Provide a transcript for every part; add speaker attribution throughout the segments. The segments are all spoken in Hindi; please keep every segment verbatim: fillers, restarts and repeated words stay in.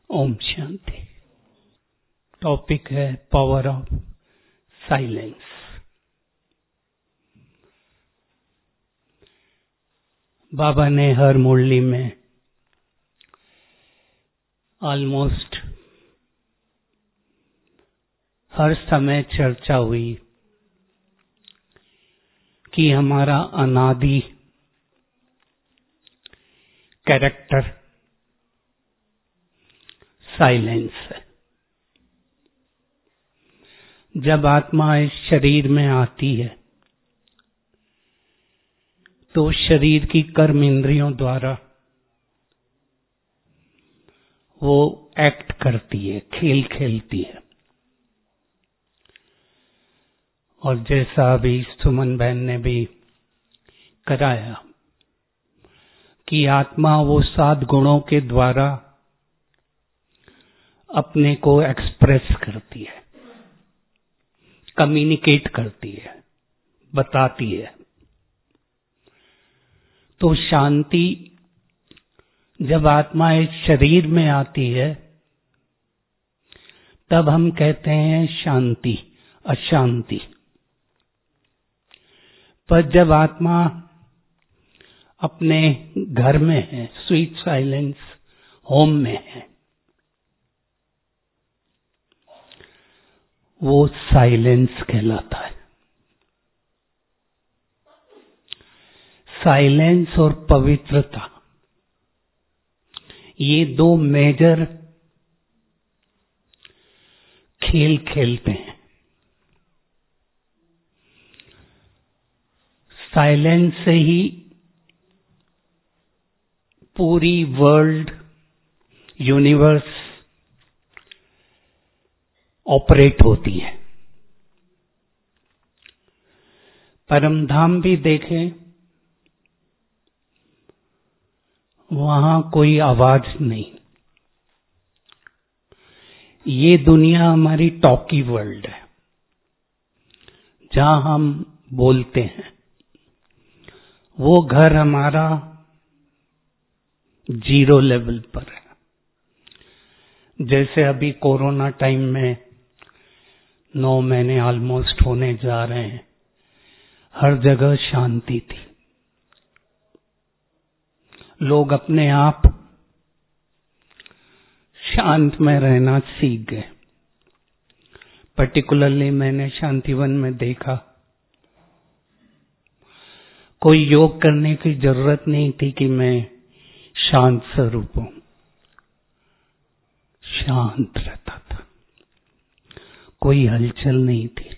Speaker 1: ओम शांति। टॉपिक है पावर ऑफ साइलेंस। बाबा ने हर मुरली में ऑलमोस्ट हर समय चर्चा हुई कि हमारा अनादि कैरेक्टर साइलेंस है। जब आत्मा इस शरीर में आती है तो शरीर की कर्म इंद्रियों द्वारा वो एक्ट करती है, खेल खेलती है। और जैसा अभी सुमन बहन ने भी कराया कि आत्मा वो सात गुणों के द्वारा अपने को एक्सप्रेस करती है, कम्युनिकेट करती है, बताती है। तो शांति जब आत्मा इस शरीर में आती है तब हम कहते हैं शांति, अशांति। पर जब आत्मा अपने घर में है, स्वीट साइलेंस होम में है, वो साइलेंस कहलाता है। साइलेंस और पवित्रता ये दो मेजर खेल खेलते हैं। साइलेंस से ही पूरी वर्ल्ड, यूनिवर्स ऑपरेट होती है। परम धाम भी देखें, वहां कोई आवाज नहीं। ये दुनिया हमारी टॉकी वर्ल्ड है, जहां हम बोलते हैं। वो घर हमारा जीरो लेवल पर है। जैसे अभी कोरोना टाइम में नौ महीने ऑलमोस्ट होने जा रहे हैं, हर जगह शांति थी। लोग अपने आप शांत में रहना सीख गए। पर्टिकुलरली मैंने शांतिवन में देखा, कोई योग करने की जरूरत नहीं थी कि मैं शांत स्वरूप हूं। शांत रहता था, कोई हलचल नहीं थी।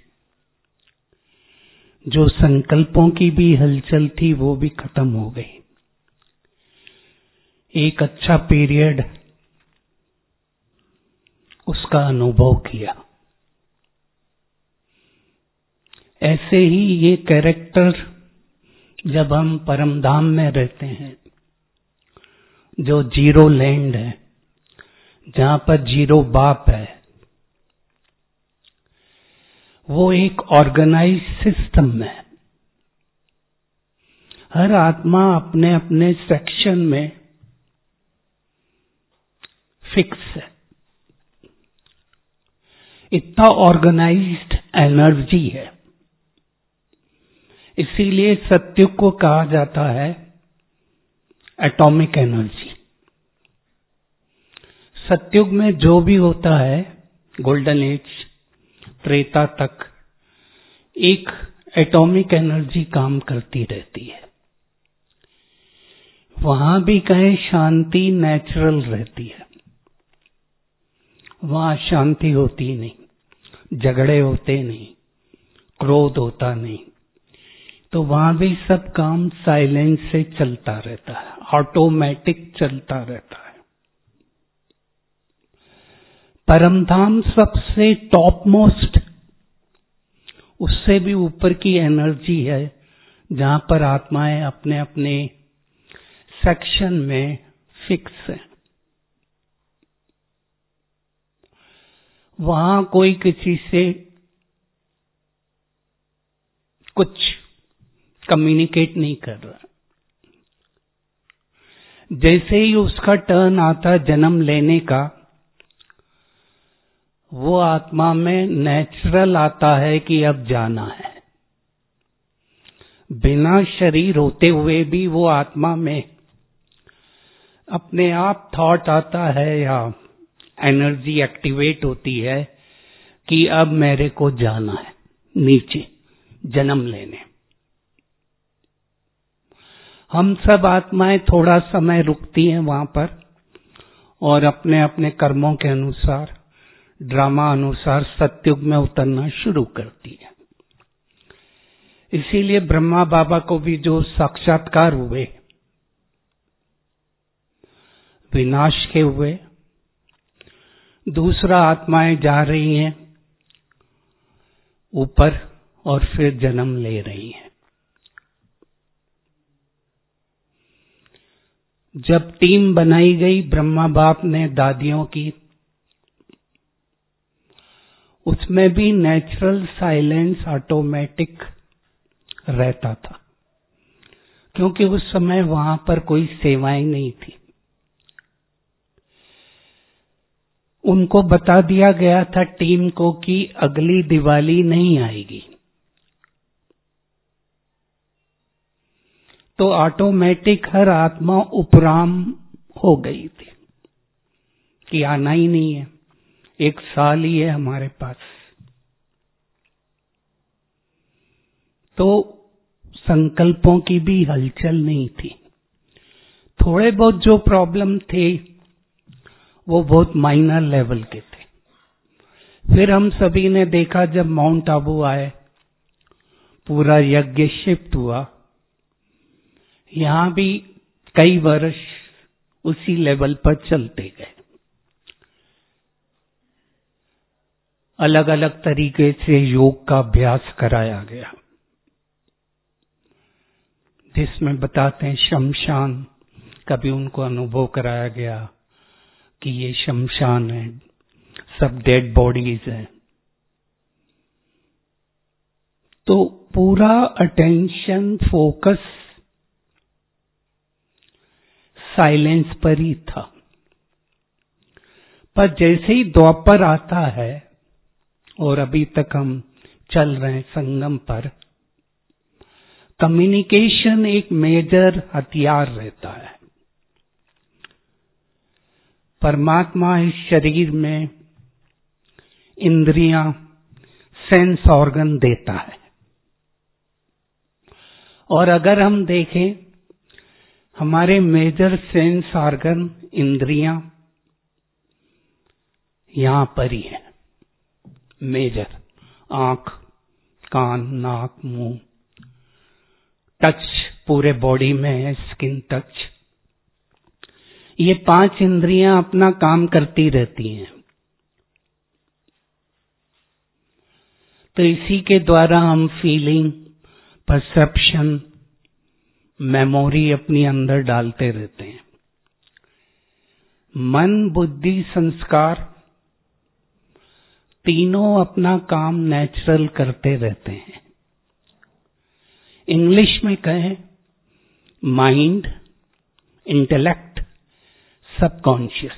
Speaker 1: जो संकल्पों की भी हलचल थी वो भी खत्म हो गई। एक अच्छा पीरियड उसका अनुभव किया। ऐसे ही ये कैरेक्टर जब हम परम धाम में रहते हैं, जो जीरो लैंड है, जहां पर जीरो बाप है, वो एक ऑर्गेनाइज सिस्टम में हर आत्मा अपने अपने सेक्शन में फिक्स है। इतना ऑर्गेनाइज्ड एनर्जी है। इसीलिए सत्युग को कहा जाता है एटॉमिक एनर्जी। सत्युग में जो भी होता है, गोल्डन एज, त्रेता तक एक एटॉमिक एनर्जी काम करती रहती है। वहां भी कहीं शांति नेचुरल रहती है। वहां शांति होती नहीं, झगड़े होते नहीं, क्रोध होता नहीं। तो वहां भी सब काम साइलेंस से चलता रहता है, ऑटोमेटिक चलता रहता है। परमधाम सबसे टॉप मोस्ट, उससे भी ऊपर की एनर्जी है, जहां पर आत्माएं अपने अपने सेक्शन में फिक्स है। वहां कोई किसी से कुछ कम्युनिकेट नहीं कर रहा। जैसे ही उसका टर्न आता जन्म लेने का, वो आत्मा में नेचुरल आता है कि अब जाना है। बिना शरीर होते हुए भी वो आत्मा में अपने आप थॉट आता है या एनर्जी एक्टिवेट होती है कि अब मेरे को जाना है नीचे जन्म लेने। हम सब आत्माएं थोड़ा समय रुकती हैं वहां पर और अपने अपने कर्मों के अनुसार, ड्रामा अनुसार सतयुग में उतरना शुरू करती है। इसीलिए ब्रह्मा बाबा को भी जो साक्षात्कार हुए, विनाश के हुए, दूसरा आत्माएं जा रही हैं ऊपर और फिर जन्म ले रही हैं। जब टीम बनाई गई ब्रह्मा बाप ने दादियों की, उसमें भी नेचुरल साइलेंस ऑटोमेटिक रहता था, क्योंकि उस समय वहां पर कोई सेवाएं नहीं थी। उनको बता दिया गया था टीम को कि अगली दिवाली नहीं आएगी, तो ऑटोमेटिक हर आत्मा उपराम हो गई थी कि आना ही नहीं है, एक साल ही है हमारे पास। तो संकल्पों की भी हलचल नहीं थी। थोड़े बहुत जो प्रॉब्लम थे वो बहुत माइनर लेवल के थे। फिर हम सभी ने देखा जब माउंट आबू आए, पूरा यज्ञ शिफ्ट हुआ, यहां भी कई वर्ष उसी लेवल पर चलते गए। अलग अलग तरीके से योग का अभ्यास कराया गया, जिसमें बताते हैं शमशान, कभी उनको अनुभव कराया गया कि ये शमशान है, सब डेड बॉडीज हैं। तो पूरा अटेंशन फोकस साइलेंस पर ही था। पर जैसे ही द्वापर आता है और अभी तक हम चल रहे हैं संगम पर, कम्युनिकेशन एक मेजर हथियार रहता है। परमात्मा इस शरीर में इंद्रियां, सेंस ऑर्गन देता है, और अगर हम देखें हमारे मेजर सेंस ऑर्गन, इंद्रियां यहां पर ही है। मेजर आंख, कान, नाक, मुंह, टच पूरे बॉडी में है, स्किन टच। ये पांच इंद्रियां अपना काम करती रहती हैं। तो इसी के द्वारा हम फीलिंग, परसेप्शन, मेमोरी अपनी अंदर डालते रहते हैं। मन, बुद्धि, संस्कार तीनों अपना काम नेचुरल करते रहते हैं। इंग्लिश में कहें mind, intellect, subconscious,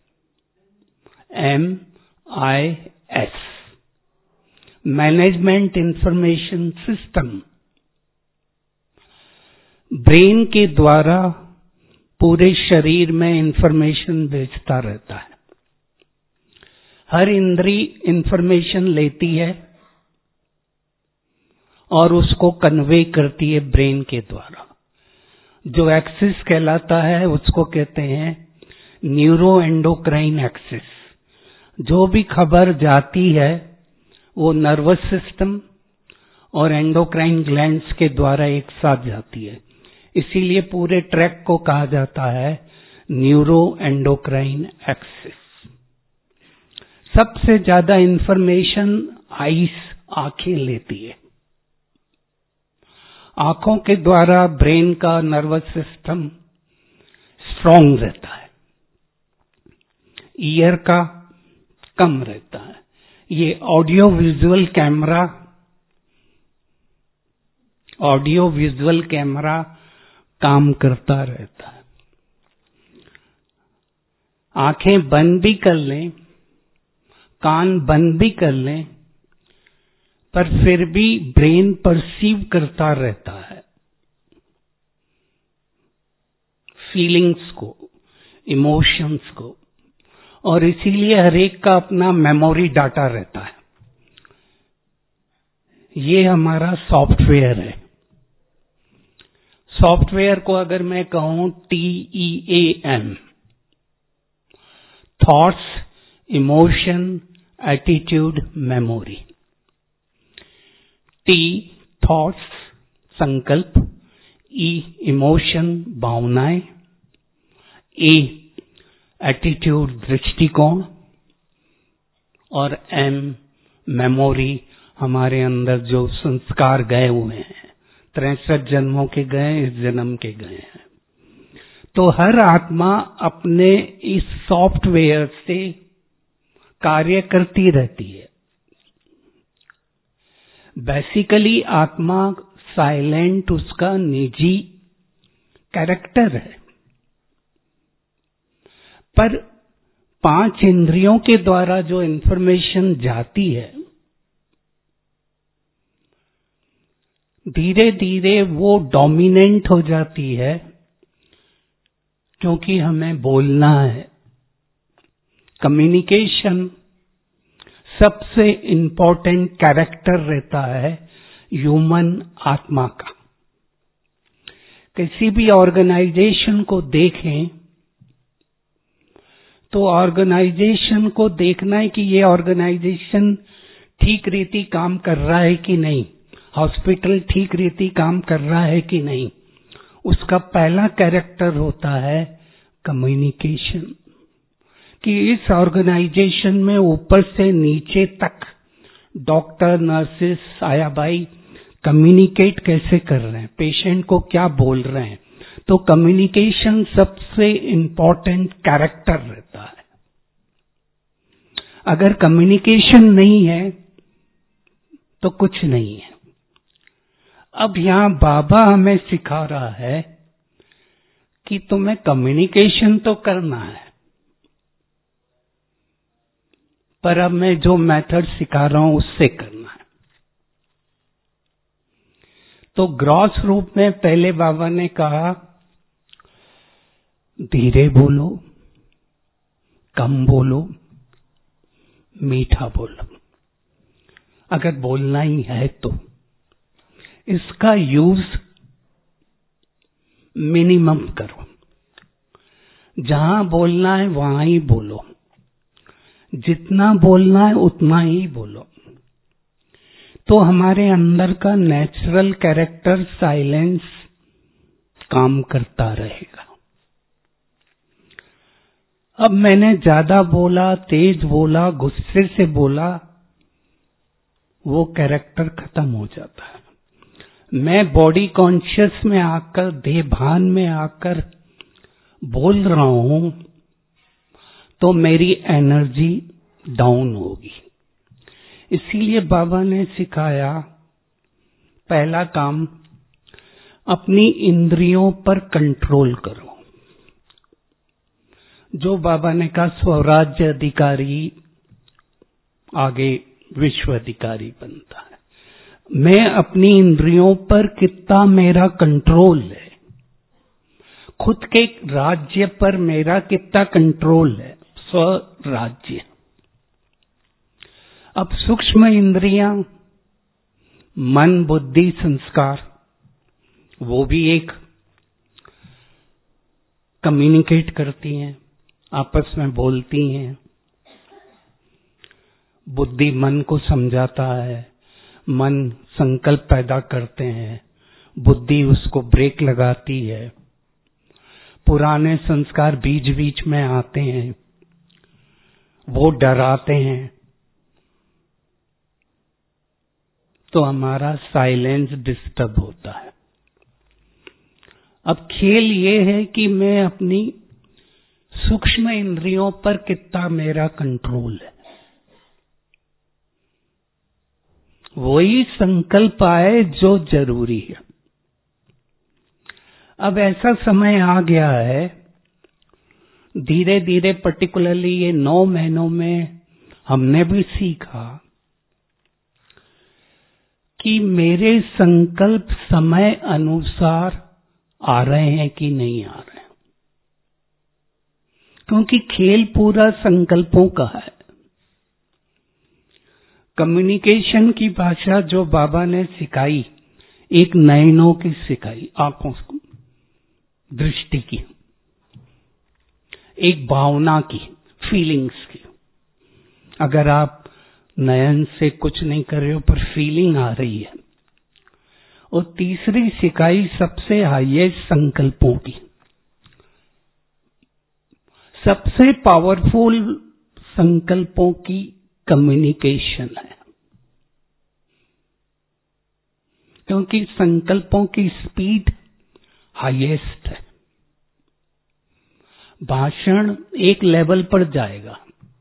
Speaker 1: M I S, management information system. Brain के द्वारा पूरे शरीर में इंफॉर्मेशन भेजता रहता है। हर इंद्री इंफॉर्मेशन लेती है और उसको कन्वे करती है ब्रेन के द्वारा। जो एक्सिस कहलाता है उसको कहते हैं न्यूरो एंडोक्राइन एक्सिस। जो भी खबर जाती है वो नर्वस सिस्टम और एंडोक्राइन ग्लैंड्स के द्वारा एक साथ जाती है। इसीलिए पूरे ट्रैक को कहा जाता है न्यूरो एंडोक्राइन एक्सिस। सबसे ज्यादा इंफॉर्मेशन आईस, आंखें लेती है। आंखों के द्वारा ब्रेन का नर्वस सिस्टम स्ट्रांग रहता है, ईयर का कम रहता है। ये audio visual camera audio visual camera काम करता रहता है। आंखें बंद भी कर लें, कान बंद भी कर लें पर फिर भी ब्रेन परसीव करता रहता है फीलिंग्स को, इमोशंस को, और इसीलिए हर एक का अपना मेमोरी डाटा रहता है। ये हमारा सॉफ्टवेयर है। सॉफ्टवेयर को अगर मैं कहूं T E A M, thoughts, emotion, attitude, memory. T thoughts संकल्प, ई इमोशन भावनाएं, ए एटीट्यूड दृष्टिकोण, और एम मेमोरी हमारे अंदर जो संस्कार गए हुए हैं, तिरसठ जन्मों के गए, इस जन्म के गए हैं। तो हर आत्मा अपने इस सॉफ्टवेयर से कार्य करती रहती है। बेसिकली आत्मा साइलेंट उसका निजी कैरेक्टर है, पर पांच इंद्रियों के द्वारा जो इंफॉर्मेशन जाती है धीरे धीरे वो डोमिनेंट हो जाती है, क्योंकि हमें बोलना है। कम्युनिकेशन सबसे इम्पोर्टेंट कैरेक्टर रहता है ह्यूमन आत्मा का। किसी भी ऑर्गेनाइजेशन को देखें तो ऑर्गेनाइजेशन को देखना है कि ये ऑर्गेनाइजेशन ठीक रीति काम कर रहा है कि नहीं, हॉस्पिटल ठीक रीति काम कर रहा है कि नहीं। उसका पहला कैरेक्टर होता है कम्युनिकेशन, कि इस ऑर्गेनाइजेशन में ऊपर से नीचे तक डॉक्टर, नर्सेस, आयाबाई कम्युनिकेट कैसे कर रहे हैं, पेशेंट को क्या बोल रहे हैं। तो कम्युनिकेशन सबसे इम्पोर्टेंट कैरेक्टर रहता है। अगर कम्युनिकेशन नहीं है तो कुछ नहीं है। अब यहां बाबा हमें सिखा रहा है कि तुम्हें कम्युनिकेशन तो करना है, पर अब मैं जो मेथड सिखा रहा हूं उससे करना है। तो ग्रॉस रूप में पहले बाबा ने कहा धीरे बोलो, कम बोलो, मीठा बोलो। अगर बोलना ही है तो इसका यूज मिनिमम करो। जहां बोलना है वहां ही बोलो, जितना बोलना है उतना ही बोलो। तो हमारे अंदर का नेचुरल कैरेक्टर साइलेंस काम करता रहेगा। अब मैंने ज्यादा बोला, तेज बोला, गुस्से से बोला, वो कैरेक्टर खत्म हो जाता है। मैं बॉडी कॉन्शियस में आकर, देह भान में आकर बोल रहा हूं तो मेरी एनर्जी डाउन होगी। इसीलिए बाबा ने सिखाया पहला काम अपनी इंद्रियों पर कंट्रोल करो। जो बाबा ने कहा स्वराज्य अधिकारी आगे विश्व अधिकारी बनता है। मैं अपनी इंद्रियों पर कितना मेरा कंट्रोल है, खुद के राज्य पर मेरा कितना कंट्रोल है, स्वराज्य। अब सूक्ष्म इंद्रियां, मन, बुद्धि, संस्कार, वो भी एक कम्युनिकेट करती हैं, आपस में बोलती हैं। बुद्धि मन को समझाता है, मन संकल्प पैदा करते हैं, बुद्धि उसको ब्रेक लगाती है। पुराने संस्कार बीच बीच में आते हैं, वो डराते हैं, तो हमारा साइलेंस डिस्टर्ब होता है। अब खेल ये है कि मैं अपनी सूक्ष्म इंद्रियों पर कितना मेरा कंट्रोल है। वही संकल्प आए जो जरूरी है। अब ऐसा समय आ गया है, धीरे धीरे पर्टिकुलरली ये नौ महीनों में हमने भी सीखा कि मेरे संकल्प समय अनुसार आ रहे हैं कि नहीं आ रहे हैं, क्योंकि खेल पूरा संकल्पों का है। कम्युनिकेशन की भाषा जो बाबा ने सिखाई, एक नयनों की सिखाई, आंखों को, दृष्टि की, एक भावना की, फीलिंग्स की। अगर आप नयन से कुछ नहीं कर रहे हो पर फीलिंग आ रही है। और तीसरी सिखाई सबसे हाईएस्ट संकल्पों की, सबसे पावरफुल संकल्पों की कम्युनिकेशन है, क्योंकि संकल्पों की स्पीड हाईएस्ट है। भाषण एक लेवल पर जाएगा,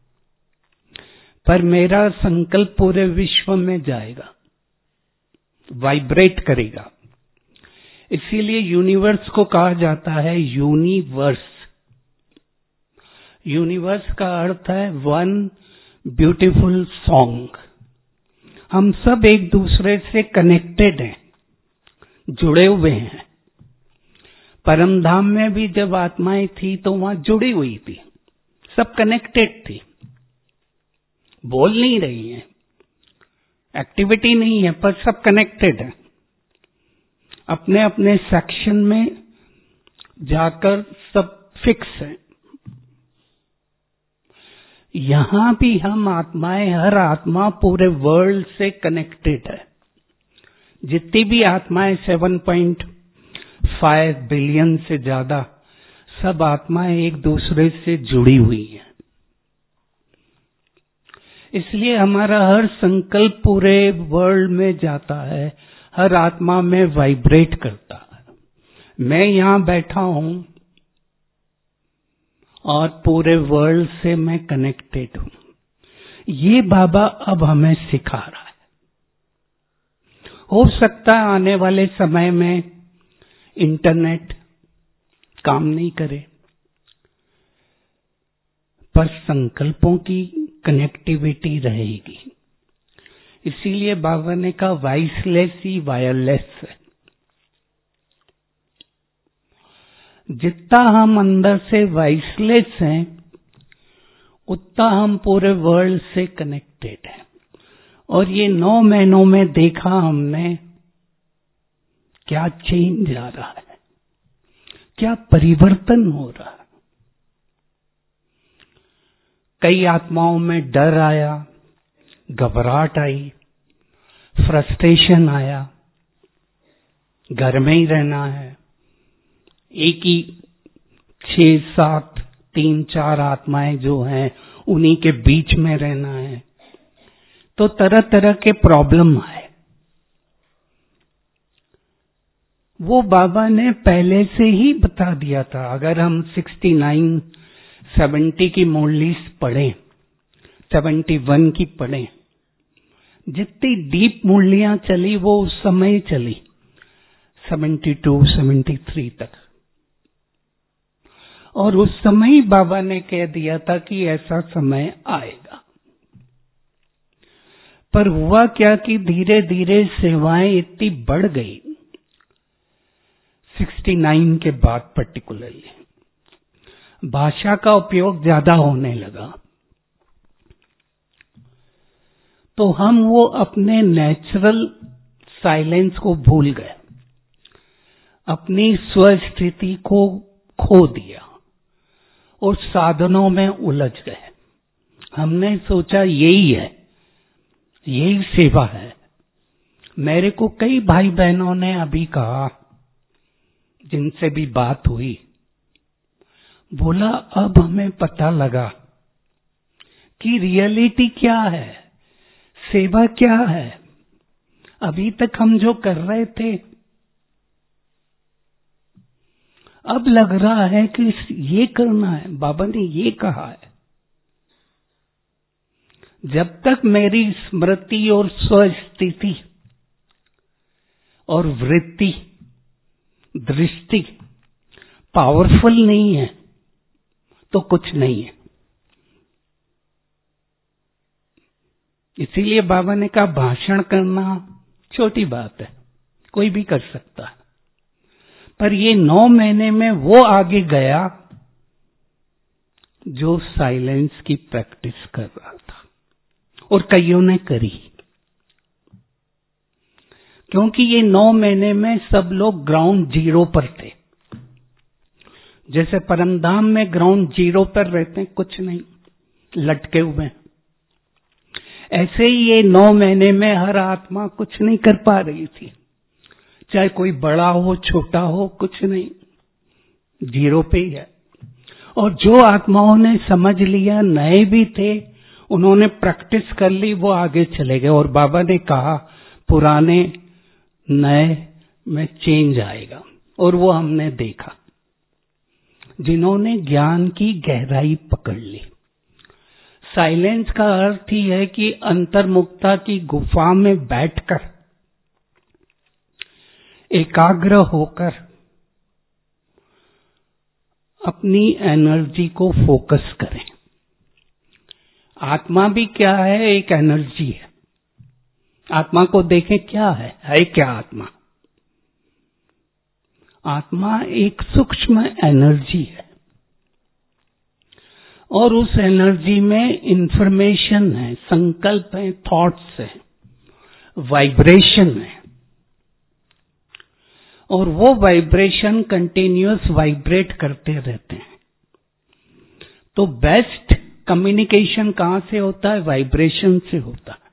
Speaker 1: पर मेरा संकल्प पूरे विश्व में जाएगा, वाइब्रेट करेगा। इसीलिए यूनिवर्स को कहा जाता है यूनिवर्स। यूनिवर्स का अर्थ है वन ब्यूटीफुल सॉन्ग। हम सब एक दूसरे से कनेक्टेड हैं, जुड़े हुए हैं। परम धाम में भी जब आत्माएं थी तो वहां जुड़ी हुई थी, सब कनेक्टेड थी, बोल नहीं रही हैं, एक्टिविटी नहीं है, पर सब कनेक्टेड है। अपने अपने सेक्शन में जाकर सब फिक्स है। यहां भी हम आत्माएं, हर आत्मा पूरे वर्ल्ड से कनेक्टेड है। जितनी भी आत्माएं सेवन पॉइंट फाइव बिलियन से ज्यादा, सब आत्माएं एक दूसरे से जुड़ी हुई हैं। इसलिए हमारा हर संकल्प पूरे वर्ल्ड में जाता है, हर आत्मा में वाइब्रेट करता है। मैं यहां बैठा हूं और पूरे वर्ल्ड से मैं कनेक्टेड हूं। ये बाबा अब हमें सिखा रहा है। हो सकता है आने वाले समय में इंटरनेट काम नहीं करे, पर संकल्पों की कनेक्टिविटी रहेगी। इसीलिए बाबा ने कहा वॉइसलेस ही वायरलेस है। जितना हम अंदर से वॉइसलेस हैं, उतना हम पूरे वर्ल्ड से कनेक्टेड हैं। और ये नौ महीनों में देखा हमने क्या चेंज आ रहा है, क्या परिवर्तन हो रहा है। कई आत्माओं में डर आया, घबराहट आई, फ्रस्ट्रेशन आया, घर में ही रहना है, एक ही छह सात तीन चार आत्माएं जो हैं उन्हीं के बीच में रहना है, तो तरह तरह के प्रॉब्लम आए। वो बाबा ने पहले से ही बता दिया था। अगर हम सिक्सटी नाइन सेवेंटी की मुरलीस पढ़ें, सेवेंटी वन की पढ़ें, जितनी डीप मुरलियां चली वो उस समय चली, सेवेंटी टू सेवेंटी थ्री तक। और उस समय ही बाबा ने कह दिया था कि ऐसा समय आएगा। पर हुआ क्या कि धीरे धीरे सेवाएं इतनी बढ़ गई, सिक्सटी नाइन के बाद पर्टिकुलरली भाषा का उपयोग ज्यादा होने लगा, तो हम वो अपने नेचुरल साइलेंस को भूल गए, अपनी स्वस्थिति को खो दिया और साधनों में उलझ गए। हमने सोचा यही है, यही सेवा है। मेरे को कई भाई बहनों ने अभी कहा, जिनसे भी बात हुई, बोला अब हमें पता लगा कि रियलिटी क्या है, सेवा क्या है। अभी तक हम जो कर रहे थे, अब लग रहा है कि ये करना है। बाबा ने ये कहा है, जब तक मेरी स्मृति और स्वस्थिति और वृत्ति, दृष्टि पावरफुल नहीं है तो कुछ नहीं है। इसीलिए बाबा ने कहा भाषण करना छोटी बात है, कोई भी कर सकता है, पर ये नौ महीने में वो आगे गया जो साइलेंस की प्रैक्टिस कर रहा था, और कईयों ने करी, क्योंकि ये नौ महीने में सब लोग ग्राउंड जीरो पर थे। जैसे परमधाम में ग्राउंड जीरो पर रहते हैं, कुछ नहीं, लटके हुए, ऐसे ही ये नौ महीने में हर आत्मा कुछ नहीं कर पा रही थी, चाहे कोई बड़ा हो छोटा हो, कुछ नहीं, जीरो पे ही है। और जो आत्माओं ने समझ लिया, नए भी थे, उन्होंने प्रैक्टिस कर ली, वो आगे चले गए। और बाबा ने कहा पुराने नए में चेंज आएगा, और वो हमने देखा। जिन्होंने ज्ञान की गहराई पकड़ ली, साइलेंस का अर्थ ही है कि अंतर्मुखता की गुफा में बैठकर एकाग्र होकर अपनी एनर्जी को फोकस करें। आत्मा भी क्या है? एक एनर्जी है। आत्मा को देखें, क्या है? है क्या आत्मा? आत्मा एक सूक्ष्म एनर्जी है, और उस एनर्जी में इंफॉर्मेशन है, संकल्प है, थॉट्स है, वाइब्रेशन है, और वो वाइब्रेशन कंटिन्यूअस वाइब्रेट करते रहते हैं। तो बेस्ट कम्युनिकेशन कहां से होता है? वाइब्रेशन से होता है।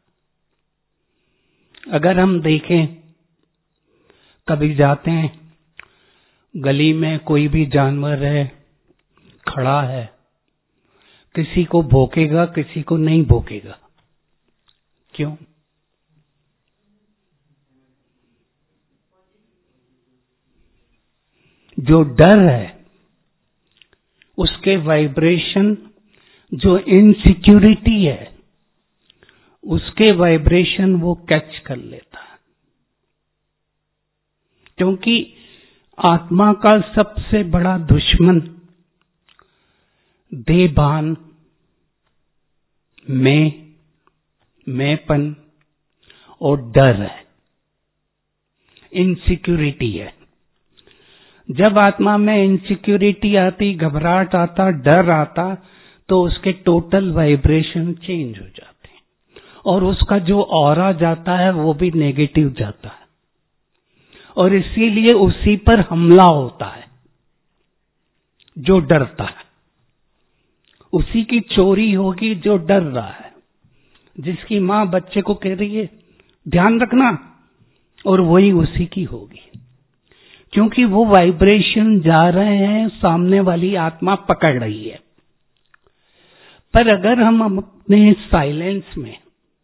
Speaker 1: अगर हम देखें, कभी जाते हैं गली में, कोई भी जानवर है, खड़ा है, किसी को भौंकेगा, किसी को नहीं भौंकेगा। क्यों? जो डर है उसके वाइब्रेशन, जो इनसिक्योरिटी है उसके वाइब्रेशन वो कैच कर लेता है। क्योंकि आत्मा का सबसे बड़ा दुश्मन देहभान, मैं, मैंपन और डर है, इनसिक्योरिटी है। जब आत्मा में इनसिक्योरिटी आती, घबराहट आता, डर आता, तो उसके टोटल वाइब्रेशन चेंज हो जाते हैं, और उसका जो ऑरा जाता है वो भी नेगेटिव जाता है, और इसीलिए उसी पर हमला होता है जो डरता है। उसी की चोरी होगी जो डर रहा है। जिसकी माँ बच्चे को कह रही है ध्यान रखना, और वही उसी की होगी, क्योंकि वो वाइब्रेशन जा रहे हैं, सामने वाली आत्मा पकड़ रही है। पर अगर हम अपने साइलेंस में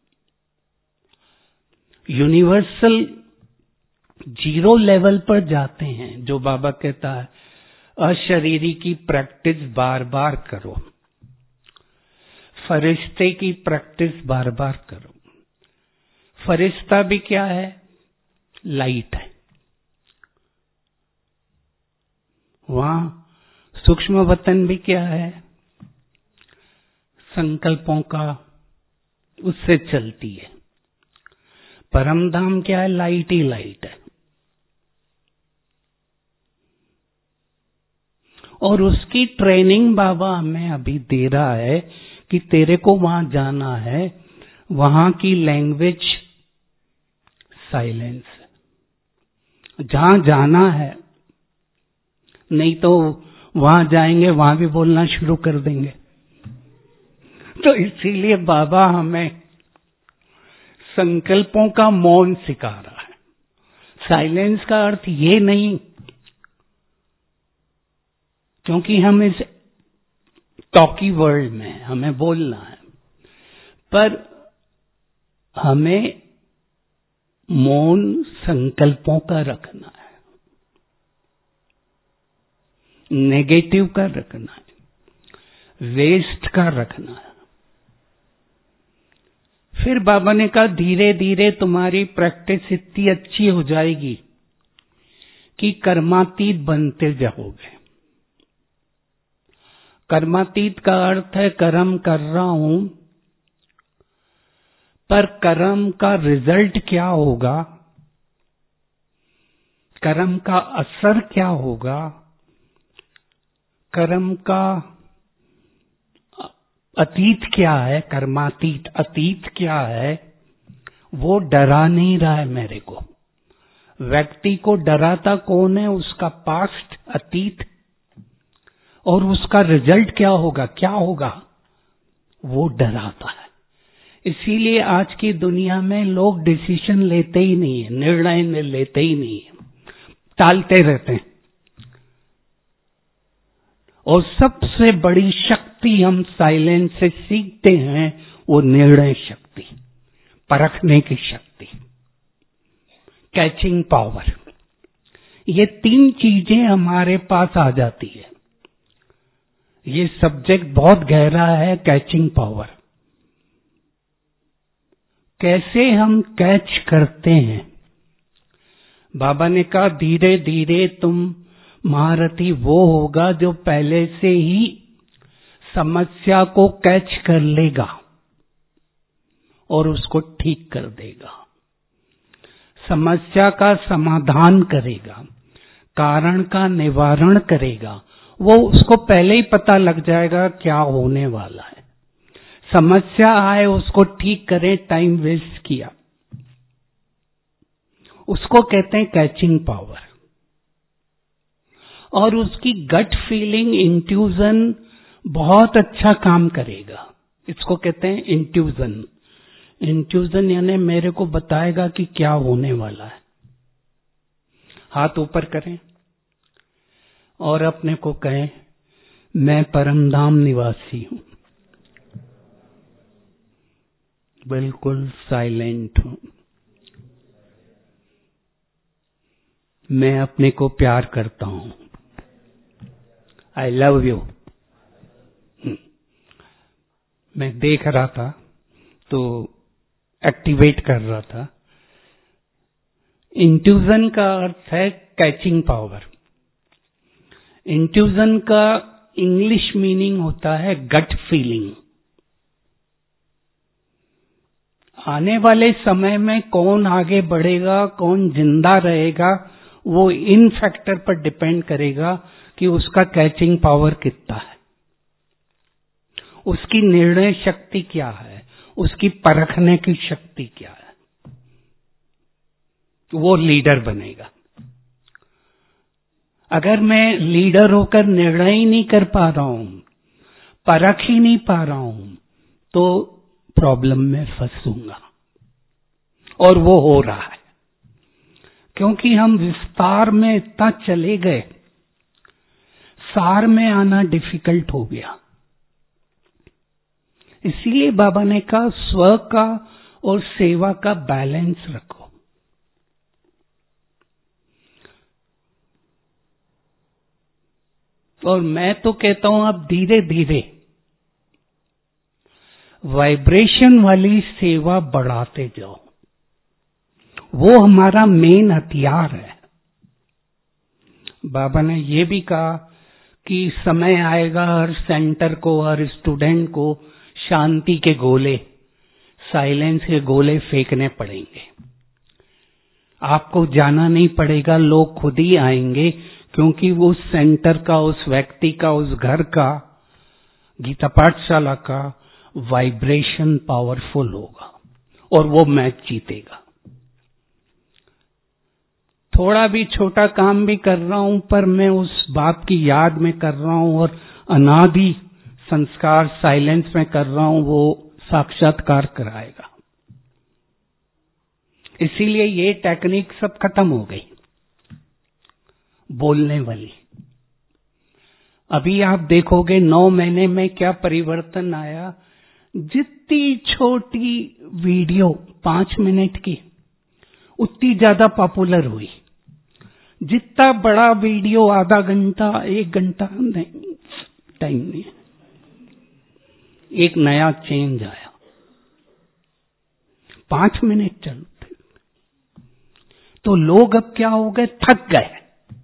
Speaker 1: यूनिवर्सल जीरो लेवल पर जाते हैं, जो बाबा कहता है अशरीरी की प्रैक्टिस बार बार करो, फरिश्ते की प्रैक्टिस बार बार करो। फरिश्ता भी क्या है? लाइट है। वहां सूक्ष्म वतन भी क्या है? संकल्पों का, उससे चलती है। परमधाम क्या है? लाइट ही लाइट है। और उसकी ट्रेनिंग बाबा हमें अभी दे रहा है कि तेरे को वहां जाना है, वहां की लैंग्वेज साइलेंस है। जहां जाना है, नहीं तो वहां जाएंगे, वहां भी बोलना शुरू कर देंगे। तो इसीलिए बाबा हमें संकल्पों का मौन सिखा रहा है। साइलेंस का अर्थ ये नहीं, क्योंकि हम इस टॉकी वर्ल्ड में हमें बोलना है, पर हमें मौन संकल्पों का रखना है, नेगेटिव का रखना है, वेस्ट का रखना है। फिर बाबा ने कहा धीरे धीरे तुम्हारी प्रैक्टिस इतनी अच्छी हो जाएगी कि कर्मातीत बनते जाओगे। कर्मातीत का अर्थ है कर्म कर रहा हूं, पर कर्म का रिजल्ट क्या होगा, कर्म का असर क्या होगा, कर्म का अतीत क्या है, कर्मातीत अतीत क्या है, वो डरा नहीं रहा है मेरे को। व्यक्ति को डराता कौन है? उसका पास्ट, अतीत, और उसका रिजल्ट क्या होगा, क्या होगा, वो डराता है। इसीलिए आज की दुनिया में लोग डिसीजन लेते ही नहीं है, निर्णय लेते ही नहीं है, टालते रहते हैं। और सबसे बड़ी शक्ति हम साइलेंस से सीखते हैं, वो निर्णय शक्ति, परखने की शक्ति, कैचिंग पावर। ये तीन चीजें हमारे पास आ जाती है। ये सब्जेक्ट बहुत गहरा है, कैचिंग पावर। कैसे हम कैच करते हैं? बाबा ने कहा धीरे धीरे तुम महारथी वो होगा जो पहले से ही समस्या को कैच कर लेगा और उसको ठीक कर देगा, समस्या का समाधान करेगा, कारण का निवारण करेगा। वो उसको पहले ही पता लग जाएगा क्या होने वाला है। समस्या आए उसको ठीक करें, टाइम वेस्ट किया, उसको कहते हैं कैचिंग पावर। और उसकी गट फीलिंग, इंट्यूजन बहुत अच्छा काम करेगा। इसको कहते हैं इंट्यूजन। इंट्यूजन यानी मेरे को बताएगा कि क्या होने वाला है। हाथ ऊपर करें और अपने को कहें मैं परमधाम निवासी हूं, बिल्कुल साइलेंट हूं, मैं अपने को प्यार करता हूं, आई लव यू। मैं देख रहा था तो एक्टिवेट कर रहा था। इंट्यूजन का अर्थ है कैचिंग पावर। इंट्यूजन का इंग्लिश मीनिंग होता है गट फीलिंग। आने वाले समय में कौन आगे बढ़ेगा, कौन जिंदा रहेगा, वो इन फैक्टर पर डिपेंड करेगा कि उसका कैचिंग पावर कितना है, उसकी निर्णय शक्ति क्या है, उसकी परखने की शक्ति क्या है। वो लीडर बनेगा। अगर मैं लीडर होकर निर्णय ही नहीं कर पा रहा हूं, परख ही नहीं पा रहा हूं, तो प्रॉब्लम में फंसूंगा। और वो हो रहा है, क्योंकि हम विस्तार में इतना चले गए, सार में आना डिफिकल्ट हो गया। इसीलिए बाबा ने कहा स्व का और सेवा का बैलेंस रखो। और मैं तो कहता हूं आप धीरे धीरे वाइब्रेशन वाली सेवा बढ़ाते जाओ। वो हमारा मेन हथियार है। बाबा ने ये भी कहा कि समय आएगा हर सेंटर को, हर स्टूडेंट को शांति के गोले, साइलेंस के गोले फेंकने पड़ेंगे। आपको जाना नहीं पड़ेगा, लोग खुद ही आएंगे, क्योंकि उस सेंटर का, उस व्यक्ति का, उस घर का, गीता पाठशाला का वाइब्रेशन पावरफुल होगा और वो मैच जीतेगा। थोड़ा भी छोटा काम भी कर रहा हूं पर मैं उस बाप की याद में कर रहा हूं और अनादि संस्कार साइलेंस में कर रहा हूं, वो साक्षात्कार कराएगा। इसीलिए ये टेक्निक सब खत्म हो गई बोलने वाली। अभी आप देखोगे नौ महीने में क्या परिवर्तन आया। जितनी छोटी वीडियो पांच मिनट की उतनी ज्यादा पॉपुलर हुई। जितना बड़ा वीडियो आधा घंटा, एक घंटा, नहीं, टाइम नहीं, एक नया चेंज आया। पांच मिनट चलते तो लोग अब क्या हो गए, थक गए,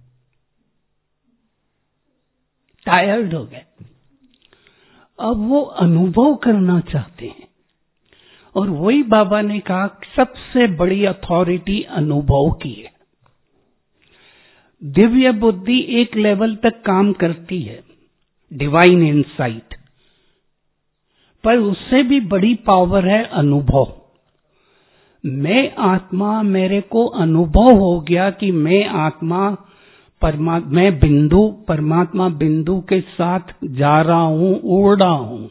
Speaker 1: टायर्ड हो गए। अब वो अनुभव करना चाहते हैं। और वही बाबा ने कहा सबसे बड़ी अथॉरिटी अनुभव की है। दिव्य बुद्धि एक लेवल तक काम करती है, डिवाइन इनसाइट, पर उससे भी बड़ी पावर है अनुभव। मैं आत्मा, मेरे को अनुभव हो गया कि मैं आत्मा परमात्मा, मैं बिंदु, परमात्मा बिंदु के साथ जा रहा हूं, उड़ रहा हूं,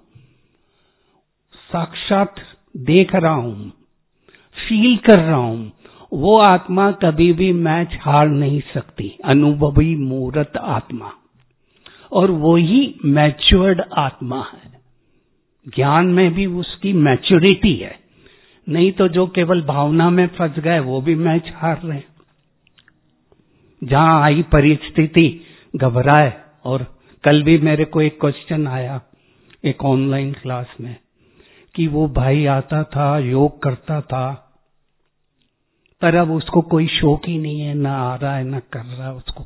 Speaker 1: साक्षात देख रहा हूं, फील कर रहा हूं। वो आत्मा कभी भी मैच हार नहीं सकती, अनुभवी मूर्त आत्मा, और वो ही मैच्योर्ड आत्मा है। ज्ञान में भी उसकी मैच्योरिटी है, नहीं तो जो केवल भावना में फंस गए वो भी मैच हार रहे हैं। जहां आई परिस्थिति घबराए। और कल भी मेरे को एक क्वेश्चन आया एक ऑनलाइन क्लास में कि वो भाई आता था, योग करता था, पर अब उसको कोई शौक ही नहीं है, ना आ रहा है ना कर रहा है उसको,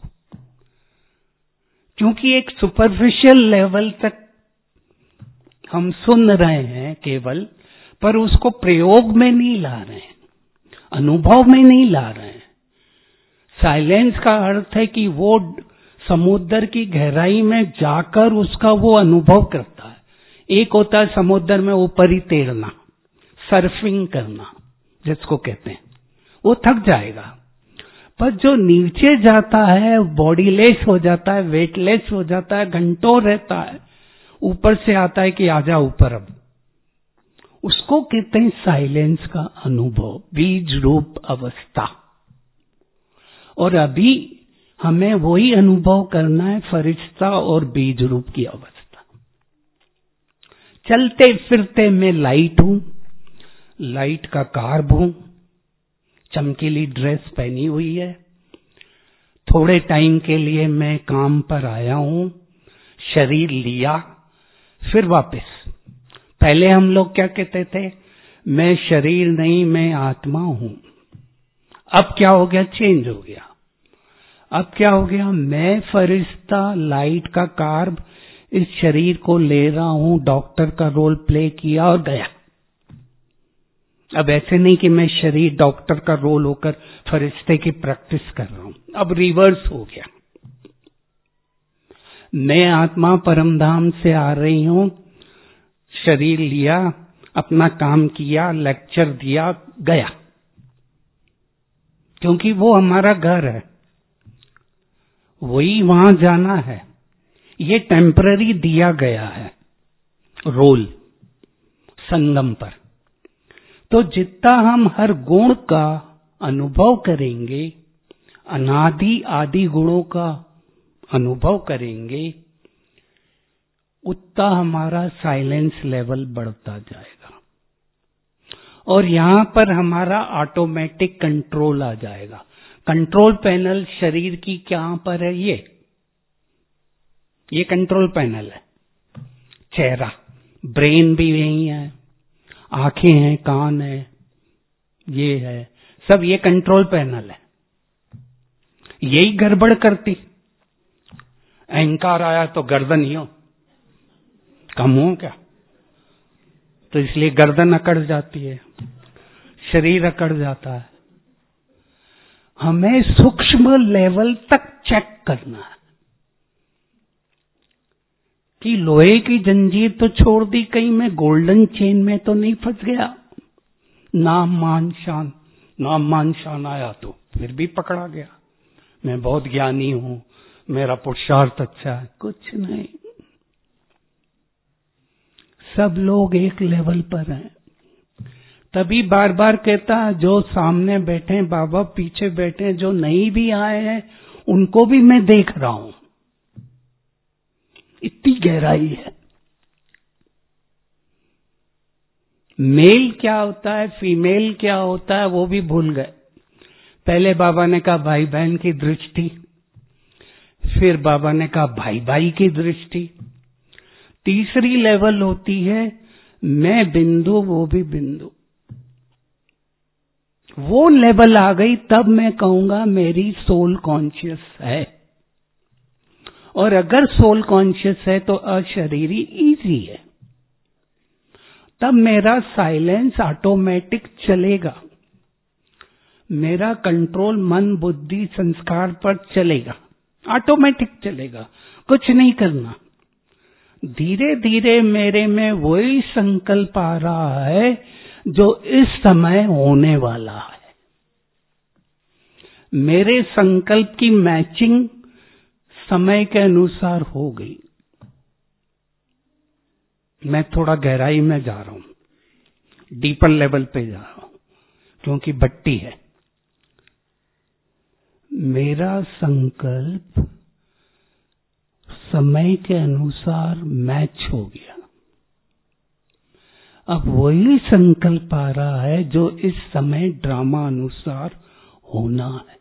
Speaker 1: क्योंकि एक सुपरफिशियल लेवल तक हम सुन रहे हैं केवल, पर उसको प्रयोग में नहीं ला रहे हैं, अनुभव में नहीं ला रहे हैं। साइलेंस का अर्थ है कि वो समुद्र की गहराई में जाकर उसका वो अनुभव करता है। एक होता है समुद्र में ऊपर ही तैरना, सर्फिंग करना जिसको कहते हैं, वो थक जाएगा। पर जो नीचे जाता है, बॉडीलेस हो जाता है, वेटलेस हो जाता है, घंटों रहता है, ऊपर से आता है कि आजा ऊपर, अब उसको कहते हैं साइलेंस का अनुभव, बीज रूप अवस्था। और अभी हमें वही अनुभव करना है, फरिश्ता और बीज रूप की अवस्था। चलते फिरते मैं लाइट हूं, लाइट का कार्ब हूं, चमकीली ड्रेस पहनी हुई है, थोड़े टाइम के लिए मैं काम पर आया हूं, शरीर लिया, फिर वापस। पहले हम लोग क्या कहते थे, मैं शरीर नहीं मैं आत्मा हूं। अब क्या हो गया, चेंज हो गया। अब क्या हो गया, मैं फरिश्ता, लाइट का कार्ब, इस शरीर को ले रहा हूं, डॉक्टर का रोल प्ले किया और गया। अब ऐसे नहीं कि मैं शरीर डॉक्टर का रोल होकर फरिश्ते की प्रैक्टिस कर रहा हूं, अब रिवर्स हो गया। मैं आत्मा परमधाम से आ रही हूं, शरीर लिया, अपना काम किया, लेक्चर दिया, गया, क्योंकि वो हमारा घर है, वही वहां जाना है। ये टेम्पररी दिया गया है रोल संगम पर। तो जितना हम हर गुण का अनुभव करेंगे, अनादि आदि गुणों का अनुभव करेंगे, उतना हमारा साइलेंस लेवल बढ़ता जाएगा और यहां पर हमारा ऑटोमेटिक कंट्रोल आ जाएगा। कंट्रोल पैनल शरीर की क्या पर है, ये ये कंट्रोल पैनल है। चेहरा, ब्रेन भी यही है, आंखें हैं, कान है, ये है, सब ये कंट्रोल पैनल है। यही गड़बड़ करती, अहंकार आया तो गर्दन ही हो, कम हो क्या, तो इसलिए गर्दन अकड़ जाती है, शरीर अकड़ जाता है। हमें सूक्ष्म लेवल तक चेक करना है कि लोहे की जंजीर तो छोड़ दी, कहीं मैं गोल्डन चेन में तो नहीं फंस गया। नाम मान शान, नाम मान शान आया तो फिर भी पकड़ा गया, मैं बहुत ज्ञानी हूं, मेरा पुरुषार्थ अच्छा है, कुछ नहीं। सब लोग एक लेवल पर हैं। तभी बार बार कहता है, जो सामने बैठे हैं बाबा, पीछे बैठे हैं, जो नहीं भी आए हैं, उनको भी मैं देख रहा हूं। इतनी गहराई है। मेल क्या होता है, फीमेल क्या होता है, वो भी भूल गए। पहले बाबा ने कहा भाई बहन की दृष्टि, फिर बाबा ने कहा भाई भाई की दृष्टि, तीसरी लेवल होती है मैं बिंदु वो भी बिंदु। वो लेवल आ गई तब मैं कहूंगा मेरी सोल कॉन्शियस है। और अगर सोल कॉन्शियस है तो अशरीरी इजी है। तब मेरा साइलेंस ऑटोमेटिक चलेगा, मेरा कंट्रोल मन बुद्धि संस्कार पर चलेगा, ऑटोमेटिक चलेगा, कुछ नहीं करना। धीरे धीरे मेरे में वही संकल्प आ रहा है जो इस समय होने वाला है। मेरे संकल्प की मैचिंग समय के अनुसार हो गई। मैं थोड़ा गहराई में जा रहा हूं, डीपर लेवल पे जा रहा हूं, क्योंकि भट्टी है। मेरा संकल्प समय के अनुसार मैच हो गया। अब वही संकल्प आ रहा है जो इस समय ड्रामा अनुसार होना है।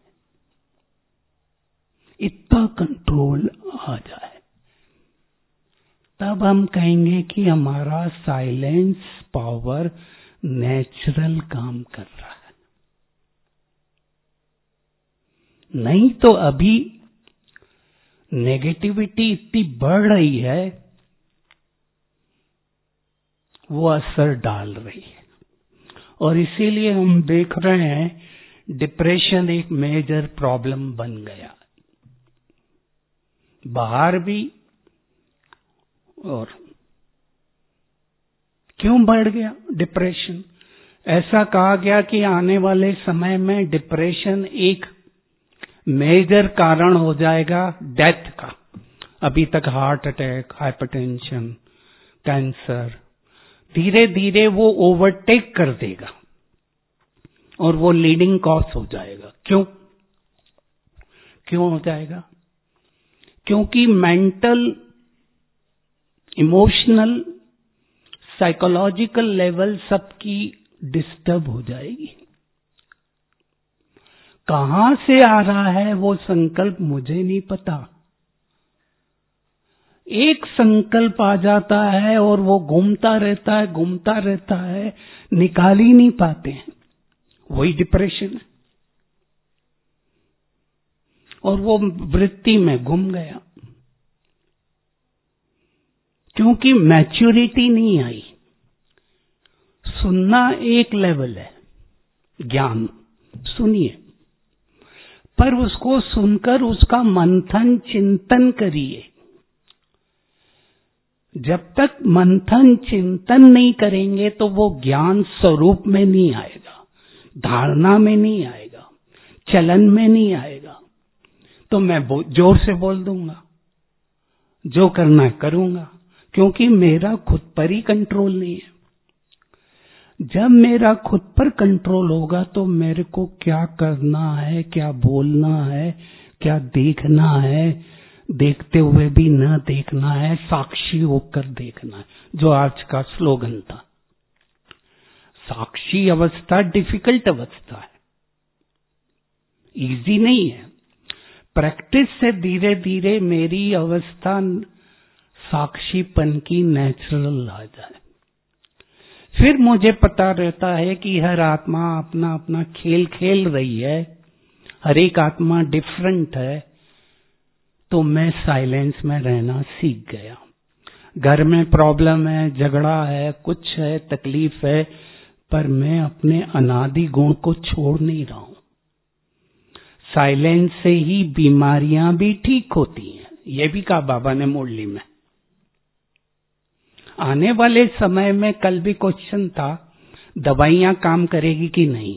Speaker 1: इतना कंट्रोल आ जाए तब हम कहेंगे कि हमारा साइलेंस पावर नेचुरल काम कर रहा है। नहीं तो अभी नेगेटिविटी इतनी बढ़ रही है, वो असर डाल रही है, और इसीलिए हम देख रहे हैं डिप्रेशन एक मेजर प्रॉब्लम बन गया बाहर भी। और क्यों बढ़ गया डिप्रेशन? ऐसा कहा गया कि आने वाले समय में डिप्रेशन एक मेजर कारण हो जाएगा डेथ का। अभी तक हार्ट अटैक, हाइपरटेंशन, कैंसर, धीरे धीरे वो ओवरटेक कर देगा और वो लीडिंग कॉज हो जाएगा। क्यों क्यों हो जाएगा? क्योंकि मेंटल, इमोशनल, साइकोलॉजिकल लेवल सबकी डिस्टर्ब हो जाएगी। कहां से आ रहा है वो संकल्प मुझे नहीं पता। एक संकल्प आ जाता है और वो घूमता रहता है घूमता रहता है, निकाल ही नहीं पाते हैं। वही डिप्रेशन है, और वो वृत्ति में घूम गया क्योंकि मैच्योरिटी नहीं आई। सुनना एक लेवल है, ज्ञान सुनिए, पर उसको सुनकर उसका मंथन चिंतन करिए। जब तक मंथन चिंतन नहीं करेंगे तो वो ज्ञान स्वरूप में नहीं आएगा, धारणा में नहीं आएगा, चलन में नहीं आएगा। तो मैं जोर से बोल दूंगा, जो करना है करूंगा, क्योंकि मेरा खुद पर ही कंट्रोल नहीं है। जब मेरा खुद पर कंट्रोल होगा तो मेरे को क्या करना है, क्या बोलना है, क्या देखना है, देखते हुए भी न देखना है, साक्षी होकर देखना है, जो आज का स्लोगन था। साक्षी अवस्था डिफिकल्ट अवस्था है, इजी नहीं है। प्रैक्टिस से धीरे धीरे मेरी अवस्था साक्षीपन की नेचुरल आ जाए। फिर मुझे पता रहता है कि हर आत्मा अपना अपना खेल खेल रही है, हर एक आत्मा डिफरेंट है। तो मैं साइलेंस में रहना सीख गया। घर में प्रॉब्लम है, झगड़ा है, कुछ है, तकलीफ है, पर मैं अपने अनादि गुण को छोड़ नहीं रहा हूं। साइलेंस से ही बीमारियां भी ठीक होती हैं, ये भी कहा बाबा ने मुरली में। आने वाले समय में कल भी क्वेश्चन था, दवाइयां काम करेगी कि नहीं,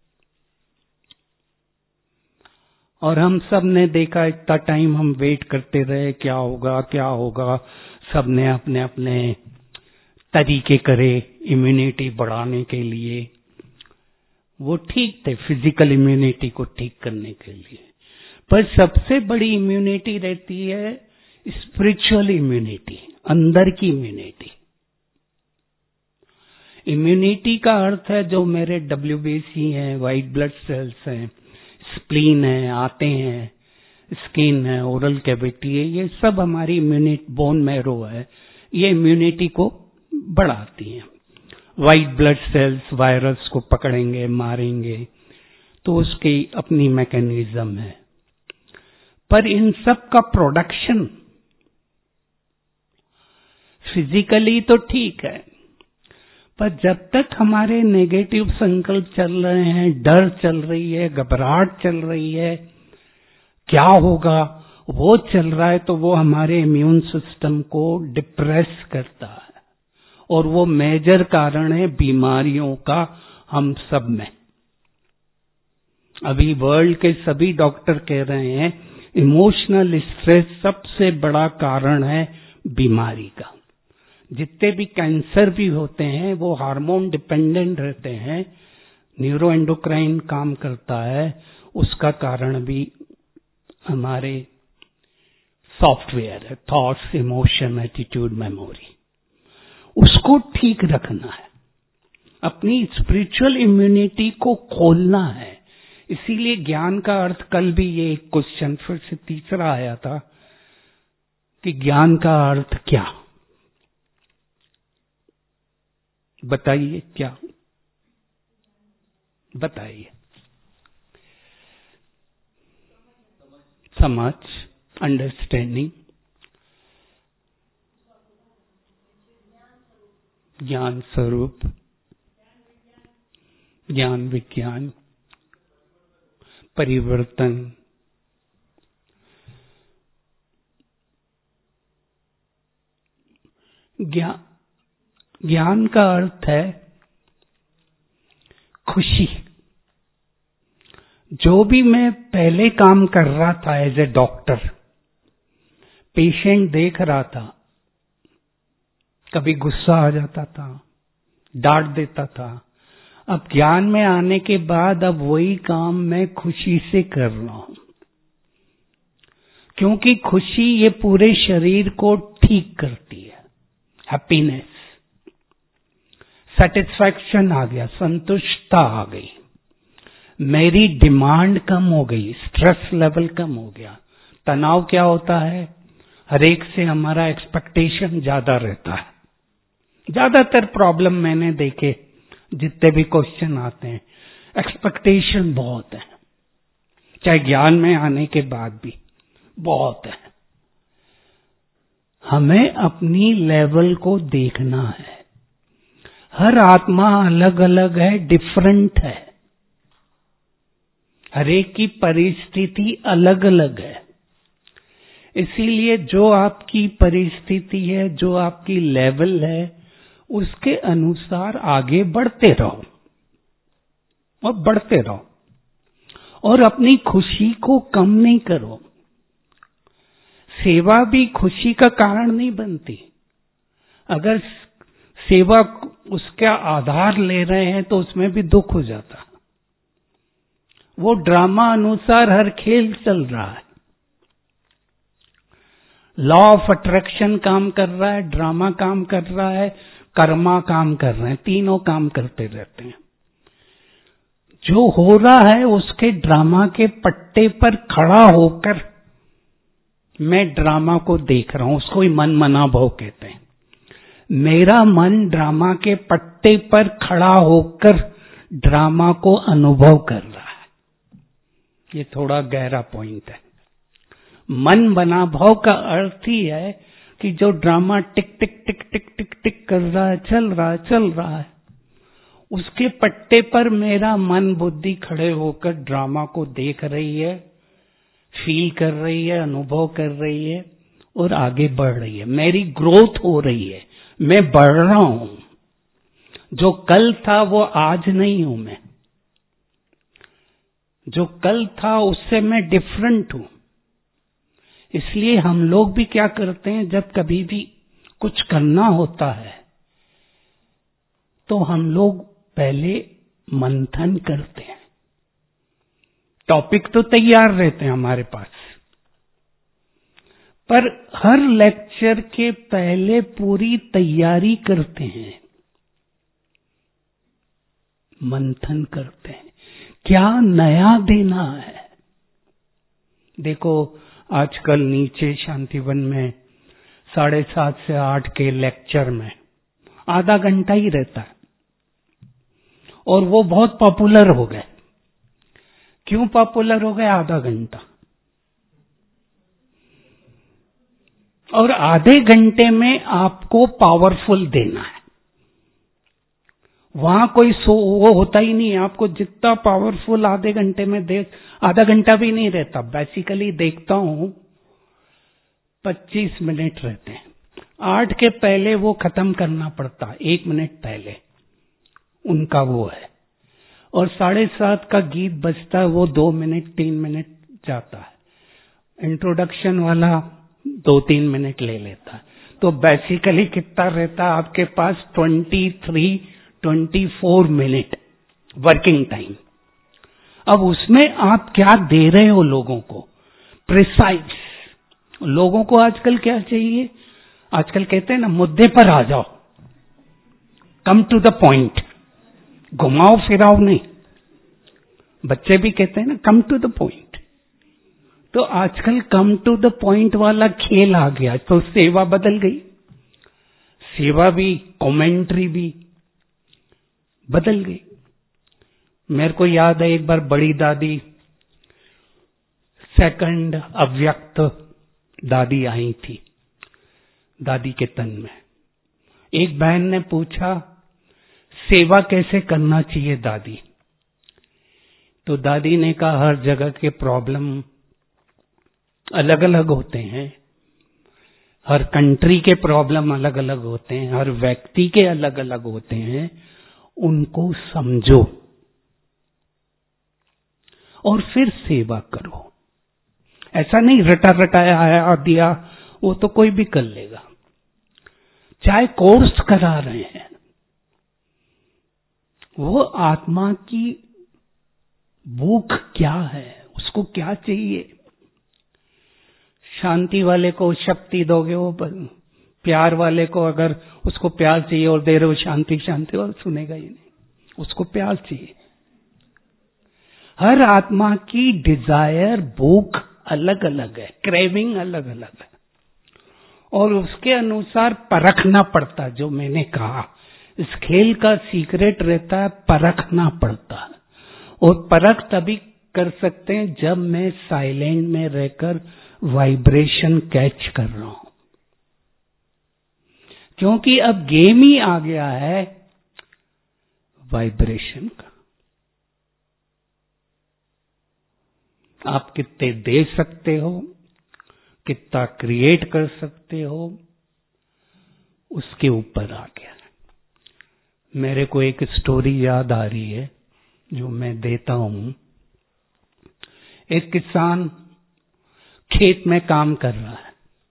Speaker 1: और हम सब ने देखा इतना टाइम हम वेट करते रहे, क्या होगा क्या होगा। सब ने अपने अपने तरीके करे इम्यूनिटी बढ़ाने के लिए, वो ठीक थे फिजिकल इम्यूनिटी को ठीक करने के लिए, पर सबसे बड़ी इम्यूनिटी रहती है स्पिरिचुअल इम्यूनिटी, अंदर की इम्यूनिटी। इम्यूनिटी का अर्थ है जो मेरे डब्ल्यूबीसी हैं, व्हाइट ब्लड सेल्स हैं, स्प्लीन है, आते हैं, स्किन है, ओरल कैविटी है, ये सब हमारी इम्यूनिटी, बोन मैरो है, ये इम्यूनिटी को बढ़ाती हैं। व्हाइट ब्लड सेल्स वायरस को पकड़ेंगे, मारेंगे, तो उसकी अपनी मैकेनिज्म है। पर इन सब का प्रोडक्शन फिजिकली तो ठीक है, पर जब तक हमारे नेगेटिव संकल्प चल रहे हैं, डर चल रही है, घबराहट चल रही है, क्या होगा वो चल रहा है, तो वो हमारे इम्यून सिस्टम को डिप्रेस करता है और वो मेजर कारण है बीमारियों का हम सब में। अभी वर्ल्ड के सभी डॉक्टर कह रहे हैं इमोशनल स्ट्रेस सबसे बड़ा कारण है बीमारी का। जितने भी कैंसर भी होते हैं वो हार्मोन डिपेंडेंट रहते हैं, न्यूरो एंडोक्राइन काम करता है, उसका कारण भी हमारे सॉफ्टवेयर है, थॉट्स, इमोशन, एटीट्यूड, मेमोरी। उसको ठीक रखना है, अपनी स्पिरिचुअल इम्यूनिटी को खोलना है। इसीलिए ज्ञान का अर्थ, कल भी ये एक क्वेश्चन फिर से तीसरा आया था कि ज्ञान का अर्थ क्या, बताइए क्या, बताइए। समझ, अंडरस्टैंडिंग, ज्ञान स्वरूप, ज्ञान विज्ञान, परिवर्तन, ज्ञान ज्ञान का अर्थ है खुशी। जो भी मैं पहले काम कर रहा था एज ए डॉक्टर, पेशेंट देख रहा था, कभी गुस्सा आ जाता था, डांट देता था। अब ज्ञान में आने के बाद अब वही काम मैं खुशी से कर रहा हूं, क्योंकि खुशी ये पूरे शरीर को ठीक करती है। हैप्पीनेस, सेटिस्फैक्शन आ गया, संतुष्टता आ गई, मेरी डिमांड कम हो गई, स्ट्रेस लेवल कम हो गया। तनाव क्या होता है, हर एक से हमारा एक्सपेक्टेशन ज्यादा रहता है। ज्यादातर प्रॉब्लम मैंने देखे, जितने भी क्वेश्चन आते हैं, एक्सपेक्टेशन बहुत है, चाहे ज्ञान में आने के बाद भी बहुत है। हमें अपनी लेवल को देखना है। हर आत्मा अलग अलग है, डिफरेंट है, हर एक की परिस्थिति अलग अलग है। इसीलिए जो आपकी परिस्थिति है, जो आपकी लेवल है, उसके अनुसार आगे बढ़ते रहो और बढ़ते रहो, और अपनी खुशी को कम नहीं करो। सेवा भी खुशी का कारण नहीं बनती। अगर सेवा उसका आधार ले रहे हैं तो उसमें भी दुख हो जाता। वो ड्रामा अनुसार हर खेल चल रहा है। लॉ ऑफ अट्रैक्शन काम कर रहा है, ड्रामा काम कर रहा है, कर्मा काम कर रहे हैं, तीनों काम करते रहते हैं। जो हो रहा है उसके ड्रामा के पट्टे पर खड़ा होकर मैं ड्रामा को देख रहा हूं, उसको ही मन मना भाव कहते हैं। मेरा मन ड्रामा के पट्टे पर खड़ा होकर ड्रामा को अनुभव कर रहा है। ये थोड़ा गहरा पॉइंट है। मन बना भाव का अर्थ ही है कि जो ड्रामा टिक टिक टिक टिक टिक टिक कर रहा है, चल रहा है चल रहा है, उसके पट्टे पर मेरा मन बुद्धि खड़े होकर ड्रामा को देख रही है, फील कर रही है, अनुभव कर रही है और आगे बढ़ रही है। मेरी ग्रोथ हो रही है, मैं बढ़ रहा हूं। जो कल था वो आज नहीं हूं मैं, जो कल था उससे मैं डिफरेंट हूं। इसलिए हम लोग भी क्या करते हैं, जब कभी भी कुछ करना होता है तो हम लोग पहले मंथन करते हैं। टॉपिक तो तैयार रहते हैं हमारे पास, पर हर लेक्चर के पहले पूरी तैयारी करते हैं, मंथन करते हैं, क्या नया देना है। देखो आजकल नीचे शांतिवन में साढ़े सात से आठ के लेक्चर में आधा घंटा ही रहता है, और वो बहुत पॉपुलर हो गए। क्यों पॉपुलर हो गए? आधा घंटा। और आधे घंटे में आपको पावरफुल देना है, वहां कोई सो वो होता ही नहीं है। आपको जितना पावरफुल आधे घंटे में देख, आधा घंटा भी नहीं रहता, बेसिकली देखता हूं पच्चीस मिनट रहते हैं। आठ के पहले वो खत्म करना पड़ता, एक मिनट पहले उनका वो है। और साढ़े सात का गीत बजता है, वो दो मिनट तीन मिनट जाता है। इंट्रोडक्शन वाला दो तीन मिनट ले लेता है। तो बेसिकली कितना रहता है आपके पास? Twenty three twenty four minute working time. अब उसमें आप क्या दे रहे हो लोगों को? प्रिसाइज। लोगों को आजकल क्या चाहिए? आजकल कहते हैं ना, मुद्दे पर आ जाओ, कम टू द पॉइंट, घुमाओ फिराओ नहीं। बच्चे भी कहते हैं ना, कम टू द पॉइंट। तो आजकल कम टू द पॉइंट वाला खेल आ गया, तो सेवा बदल गई। सेवा भी, कमेंट्री भी बदल गई। मेरे को याद है एक बार बड़ी दादी, सेकंड अव्यक्त दादी आई थी दादी के तन में। एक बहन ने पूछा, सेवा कैसे करना चाहिए दादी? तो दादी ने कहा, हर जगह के प्रॉब्लम अलग अलग होते हैं, हर कंट्री के प्रॉब्लम अलग अलग होते हैं, हर व्यक्ति के अलग अलग होते हैं, उनको समझो और फिर सेवा करो। ऐसा नहीं रटा रटाया आया दिया, वो तो कोई भी कर लेगा। चाहे कोर्स करा रहे हैं, वो आत्मा की भूख क्या है, उसको क्या चाहिए? शांति वाले को शक्ति दोगे, वो प्यार वाले को अगर उसको प्यार चाहिए और दे रहे हो शांति शांति, और सुनेगा ही नहीं, उसको प्यार चाहिए। हर आत्मा की डिजायर, भूख अलग अलग है, क्रेविंग अलग अलग है, और उसके अनुसार परखना पड़ता है। जो मैंने कहा, इस खेल का सीक्रेट रहता है, परखना पड़ता है। और परख तभी कर सकते हैं जब मैं साइलेंट में रहकर वाइब्रेशन कैच कर रहा हूं, क्योंकि अब गेम ही आ गया है वाइब्रेशन का। आप कितने दे सकते हो, कितना क्रिएट कर सकते हो, उसके ऊपर आ गया है। मेरे को एक स्टोरी याद आ रही है जो मैं देता हूं। एक किसान खेत में काम कर रहा है,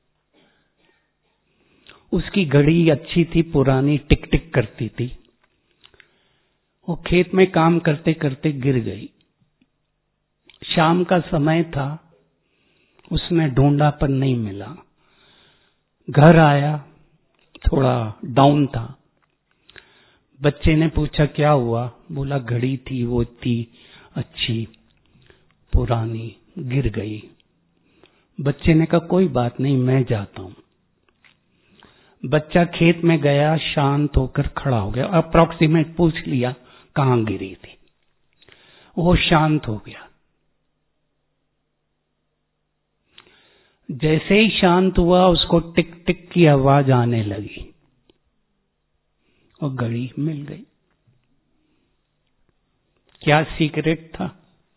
Speaker 1: उसकी घड़ी अच्छी थी, पुरानी, टिक टिक करती थी। वो खेत में काम करते करते गिर गई। शाम का समय था, उसने ढूंढा पर नहीं मिला। घर आया, थोड़ा डाउन था। बच्चे ने पूछा क्या हुआ? बोला घड़ी थी, वो थी अच्छी, पुरानी, गिर गई। बच्चे ने कहा कोई बात नहीं, मैं जाता हूं। बच्चा खेत में गया, शांत होकर खड़ा हो गया। अप्रॉक्सीमेट पूछ लिया कहां गिरी थी, वो शांत हो गया। जैसे ही शांत हुआ, उसको टिक टिक की आवाज आने लगी और घड़ी मिल गई। क्या सीक्रेट था?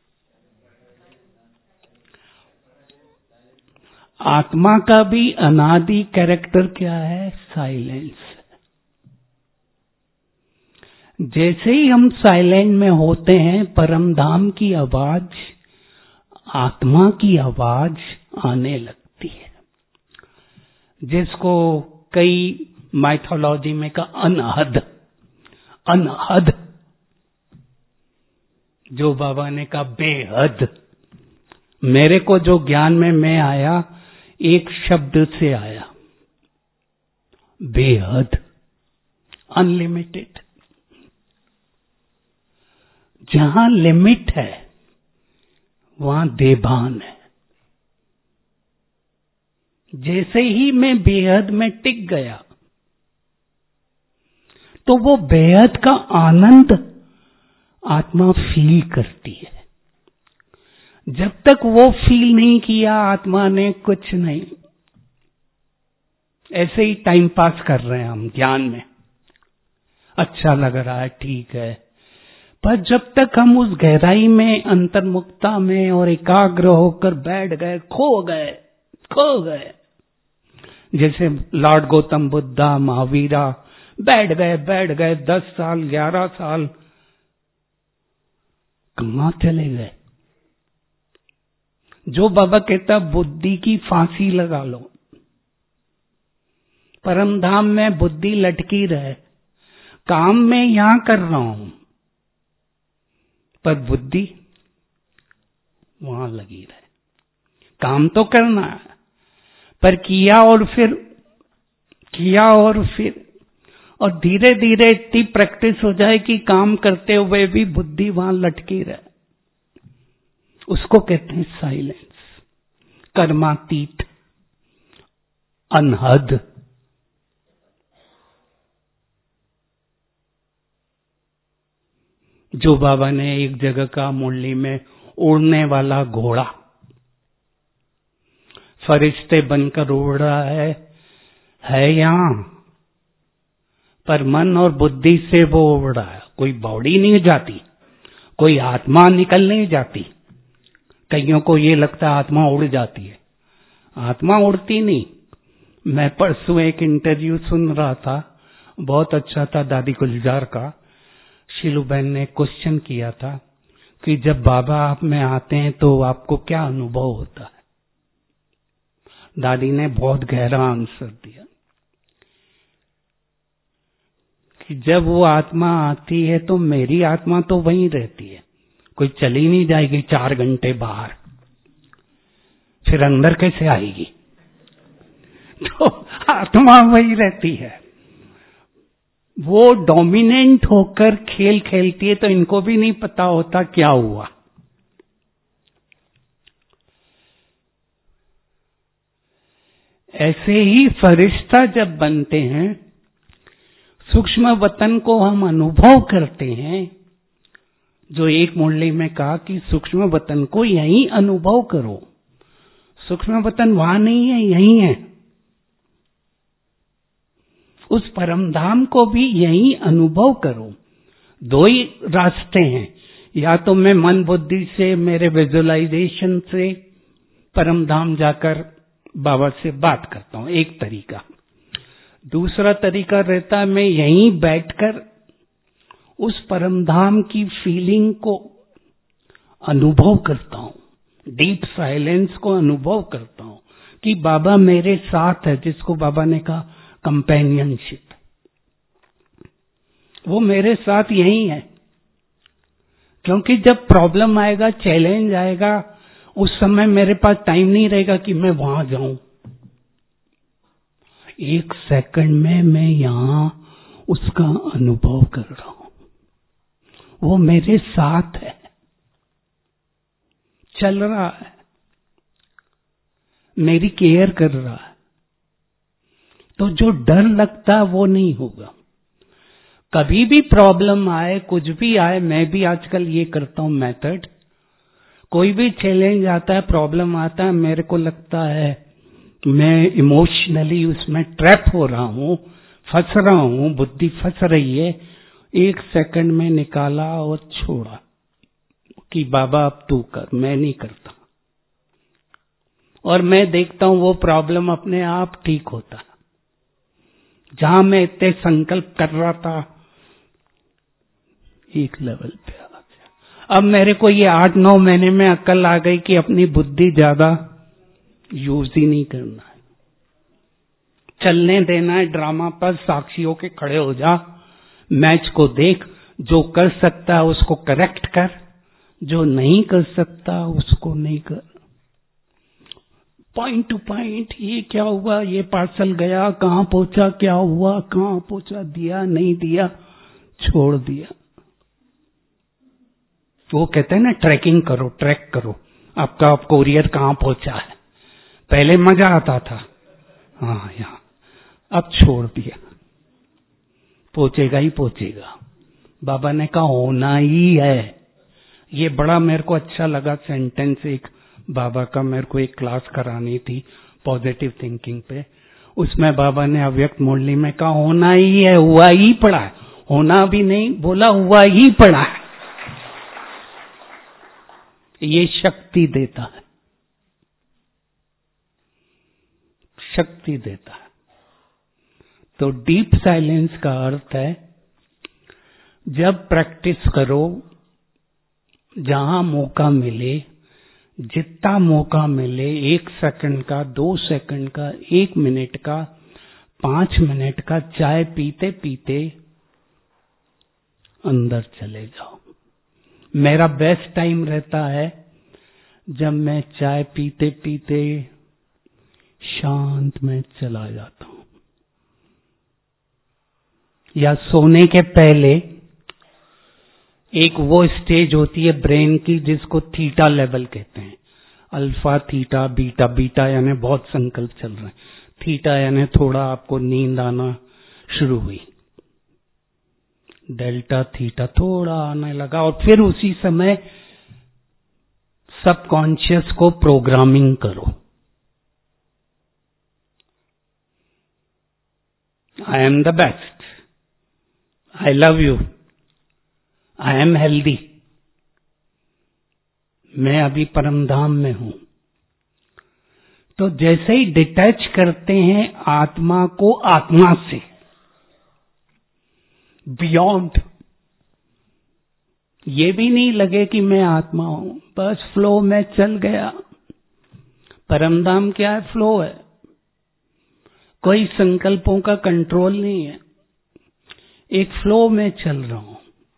Speaker 1: आत्मा का भी अनादि कैरेक्टर क्या है? साइलेंस। जैसे ही हम साइलेंट में होते हैं, परम धाम की आवाज, आत्मा की आवाज आने लगती है, जिसको कई माइथोलॉजी में का अनहद, अनहद, जो बाबा ने कहा बेहद। मेरे को जो ज्ञान में मैं आया, एक शब्द से आया, बेहद, अनलिमिटेड। जहां लिमिट है वहां देभान है। जैसे ही मैं बेहद में टिक गया, तो वो बेहद का आनंद आत्मा फील करती है। जब तक वो फील नहीं किया आत्मा ने, कुछ नहीं, ऐसे ही टाइम पास कर रहे हैं हम ज्ञान में। अच्छा लग रहा है, ठीक है, पर जब तक हम उस गहराई में, अंतर्मुखता में और एकाग्र होकर बैठ गए, खो गए खो गए, जैसे लॉर्ड गौतम बुद्धा, महावीरा बैठ गए बैठ गए दस साल ग्यारह साल, कहाँ चले गए? जो बाबा कहता बुद्धि की फांसी लगा लो, परम धाम में बुद्धि लटकी रहे, काम में यहां कर रहा हूं पर बुद्धि वहां लगी रहे। काम तो करना है पर किया और फिर किया और फिर और धीरे धीरे इतनी प्रैक्टिस हो जाए कि काम करते हुए भी बुद्धि वहां लटकी रहे। उसको कहते हैं साइलेंस, कर्मातीत, अनहद। जो बाबा ने एक जगह का मुरली में उड़ने वाला घोड़ा, फरिश्ते बनकर उड़ रहा है है यहां, पर मन और बुद्धि से वो उड़ रहा है। कोई बॉडी नहीं जाती, कोई आत्मा निकल नहीं जाती। कईयों को ये लगता है आत्मा उड़ जाती है, आत्मा उड़ती नहीं। मैं परसों एक इंटरव्यू सुन रहा था, बहुत अच्छा था, दादी गुलजार का। शीलू बहन ने क्वेश्चन किया था कि जब बाबा आप में आते हैं तो आपको क्या अनुभव होता है? दादी ने बहुत गहरा आंसर दिया कि जब वो आत्मा आती है तो मेरी आत्मा तो वहीं रहती है, कोई चली नहीं जाएगी चार घंटे बाहर, फिर अंदर कैसे आएगी? तो आत्मा वही रहती है। वो डोमिनेंट होकर खेल खेलती है तो इनको भी नहीं पता होता क्या हुआ। ऐसे ही फरिश्ता जब बनते हैं, सूक्ष्म वतन को हम अनुभव करते हैं। जो एक मुरली में कहा कि सूक्ष्म वतन को यहीं अनुभव करो, सूक्ष्म वतन वहां नहीं है, यहीं है। उस परम धाम को भी यहीं अनुभव करो। दो ही रास्ते हैं, या तो मैं मन बुद्धि से, मेरे विजुअलाइजेशन से परम धाम जाकर बाबा से बात करता हूं, एक तरीका। दूसरा तरीका रहता है मैं यहीं बैठकर उस परम धाम की फीलिंग को अनुभव करता हूं, डीप साइलेंस को अनुभव करता हूं कि बाबा मेरे साथ है, जिसको बाबा ने कहा कंपेनियनशिप। वो मेरे साथ यही है, क्योंकि जब प्रॉब्लम आएगा, चैलेंज आएगा, उस समय मेरे पास टाइम नहीं रहेगा कि मैं वहां जाऊं। एक सेकंड में मैं यहां उसका अनुभव कर रहा हूं, वो मेरे साथ है, चल रहा है, मेरी केयर कर रहा है। तो जो डर लगता है वो नहीं होगा। कभी भी प्रॉब्लम आए, कुछ भी आए, मैं भी आजकल ये करता हूं मेथड। कोई भी चैलेंज आता है, प्रॉब्लम आता है, मेरे को लगता है मैं इमोशनली उसमें ट्रैप हो रहा हूं, फंस रहा हूं, बुद्धि फंस रही है, एक सेकंड में निकाला और छोड़ा कि बाबा अब तू कर, मैं नहीं करता। और मैं देखता हूं वो प्रॉब्लम अपने आप ठीक होता। जहां मैं इतने संकल्प कर रहा था, एक लेवल पे आ गया। अब मेरे को ये आठ नौ महीने में अक्ल आ गई कि अपनी बुद्धि ज्यादा यूज ही नहीं करना है, चलने देना है ड्रामा पर। साक्षियों के खड़े हो जा, मैच को देख, जो कर सकता है उसको करेक्ट कर, जो नहीं कर सकता उसको नहीं कर। पॉइंट टू पॉइंट, ये क्या हुआ, ये पार्सल गया, कहां पहुंचा, क्या हुआ, कहां पहुंचा, दिया नहीं दिया, छोड़ दिया। वो कहते हैं ना ट्रैकिंग करो, ट्रैक करो, आपका आप कोरियर कहां पहुंचा है। पहले मजा आता था, हाँ यहाँ, अब छोड़ दिया, पहुंचेगा ही पहुंचेगा। बाबा ने कहा होना ही है। ये बड़ा मेरे को अच्छा लगा सेंटेंस, एक बाबा का मेरे को एक क्लास करानी थी पॉजिटिव थिंकिंग पे। उसमें बाबा ने अव्यक्त मुरली में कहा होना ही है, हुआ ही पड़ा है, होना भी नहीं, बोला हुआ ही पड़ा है। ये शक्ति देता है, शक्ति देता है। तो डीप साइलेंस का अर्थ है जब प्रैक्टिस करो, जहां मौका मिले, जितना मौका मिले, एक सेकंड का, दो सेकंड का, एक मिनट का, पांच मिनट का, चाय पीते पीते अंदर चले जाओ। मेरा बेस्ट टाइम रहता है जब मैं चाय पीते पीते शांत में चला जाता हूं, या सोने के पहले एक वो स्टेज होती है ब्रेन की जिसको थीटा लेवल कहते हैं। Alpha, theta, beta. बीटा यानी बहुत संकल्प चल रहे हैं, थीटा यानी थोड़ा आपको नींद आना शुरू हुई, डेल्टा, थीटा थोड़ा आने लगा, और फिर उसी समय सबकॉन्शियस को प्रोग्रामिंग करो। I am the best, I love you, I am healthy, मैं अभी परमधाम में हूं। तो जैसे ही डिटैच करते हैं आत्मा को आत्मा से, बियॉन्ड, ये भी नहीं लगे कि मैं आत्मा हूं, बस फ्लो में चल गया। परमधाम क्या है? फ्लो है, कोई संकल्पों का कंट्रोल नहीं है, एक फ्लो में चल रहा हूं,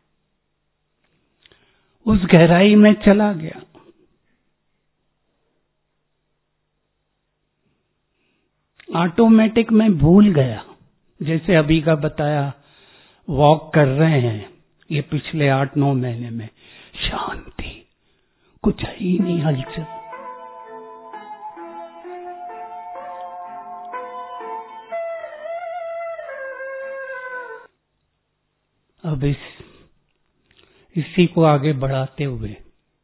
Speaker 1: उस गहराई में चला गया। ऑटोमेटिक में भूल गया। जैसे अभी का बताया, वॉक कर रहे हैं ये पिछले आठ नौ महीने में, शांति, कुछ ही नहीं हलचल। अब इस इसी को आगे बढ़ाते हुए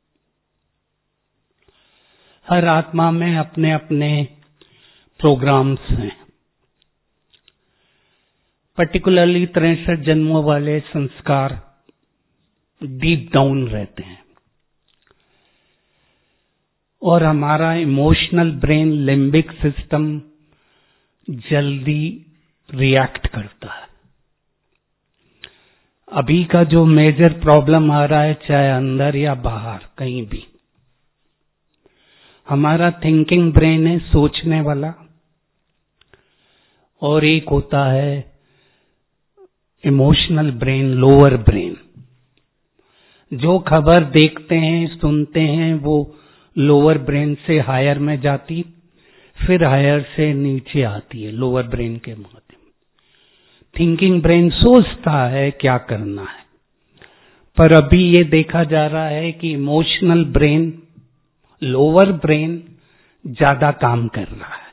Speaker 1: हर आत्मा में अपने अपने प्रोग्राम्स हैं। पर्टिकुलरली तिरसठ जन्मों वाले संस्कार डीप डाउन रहते हैं, और हमारा इमोशनल ब्रेन, लिम्बिक सिस्टम जल्दी रिएक्ट करता है। अभी का जो मेजर प्रॉब्लम आ रहा है, चाहे अंदर या बाहर कहीं भी, हमारा थिंकिंग ब्रेन है, सोचने वाला, और एक होता है इमोशनल ब्रेन, लोअर ब्रेन। जो खबर देखते हैं, सुनते हैं, वो लोअर ब्रेन से हायर में जाती, फिर हायर से नीचे आती है लोअर ब्रेन के माध्यम। थिंकिंग ब्रेन सोचता है क्या करना है, पर अभी ये देखा जा रहा है कि इमोशनल ब्रेन, लोअर ब्रेन ज्यादा काम कर रहा है,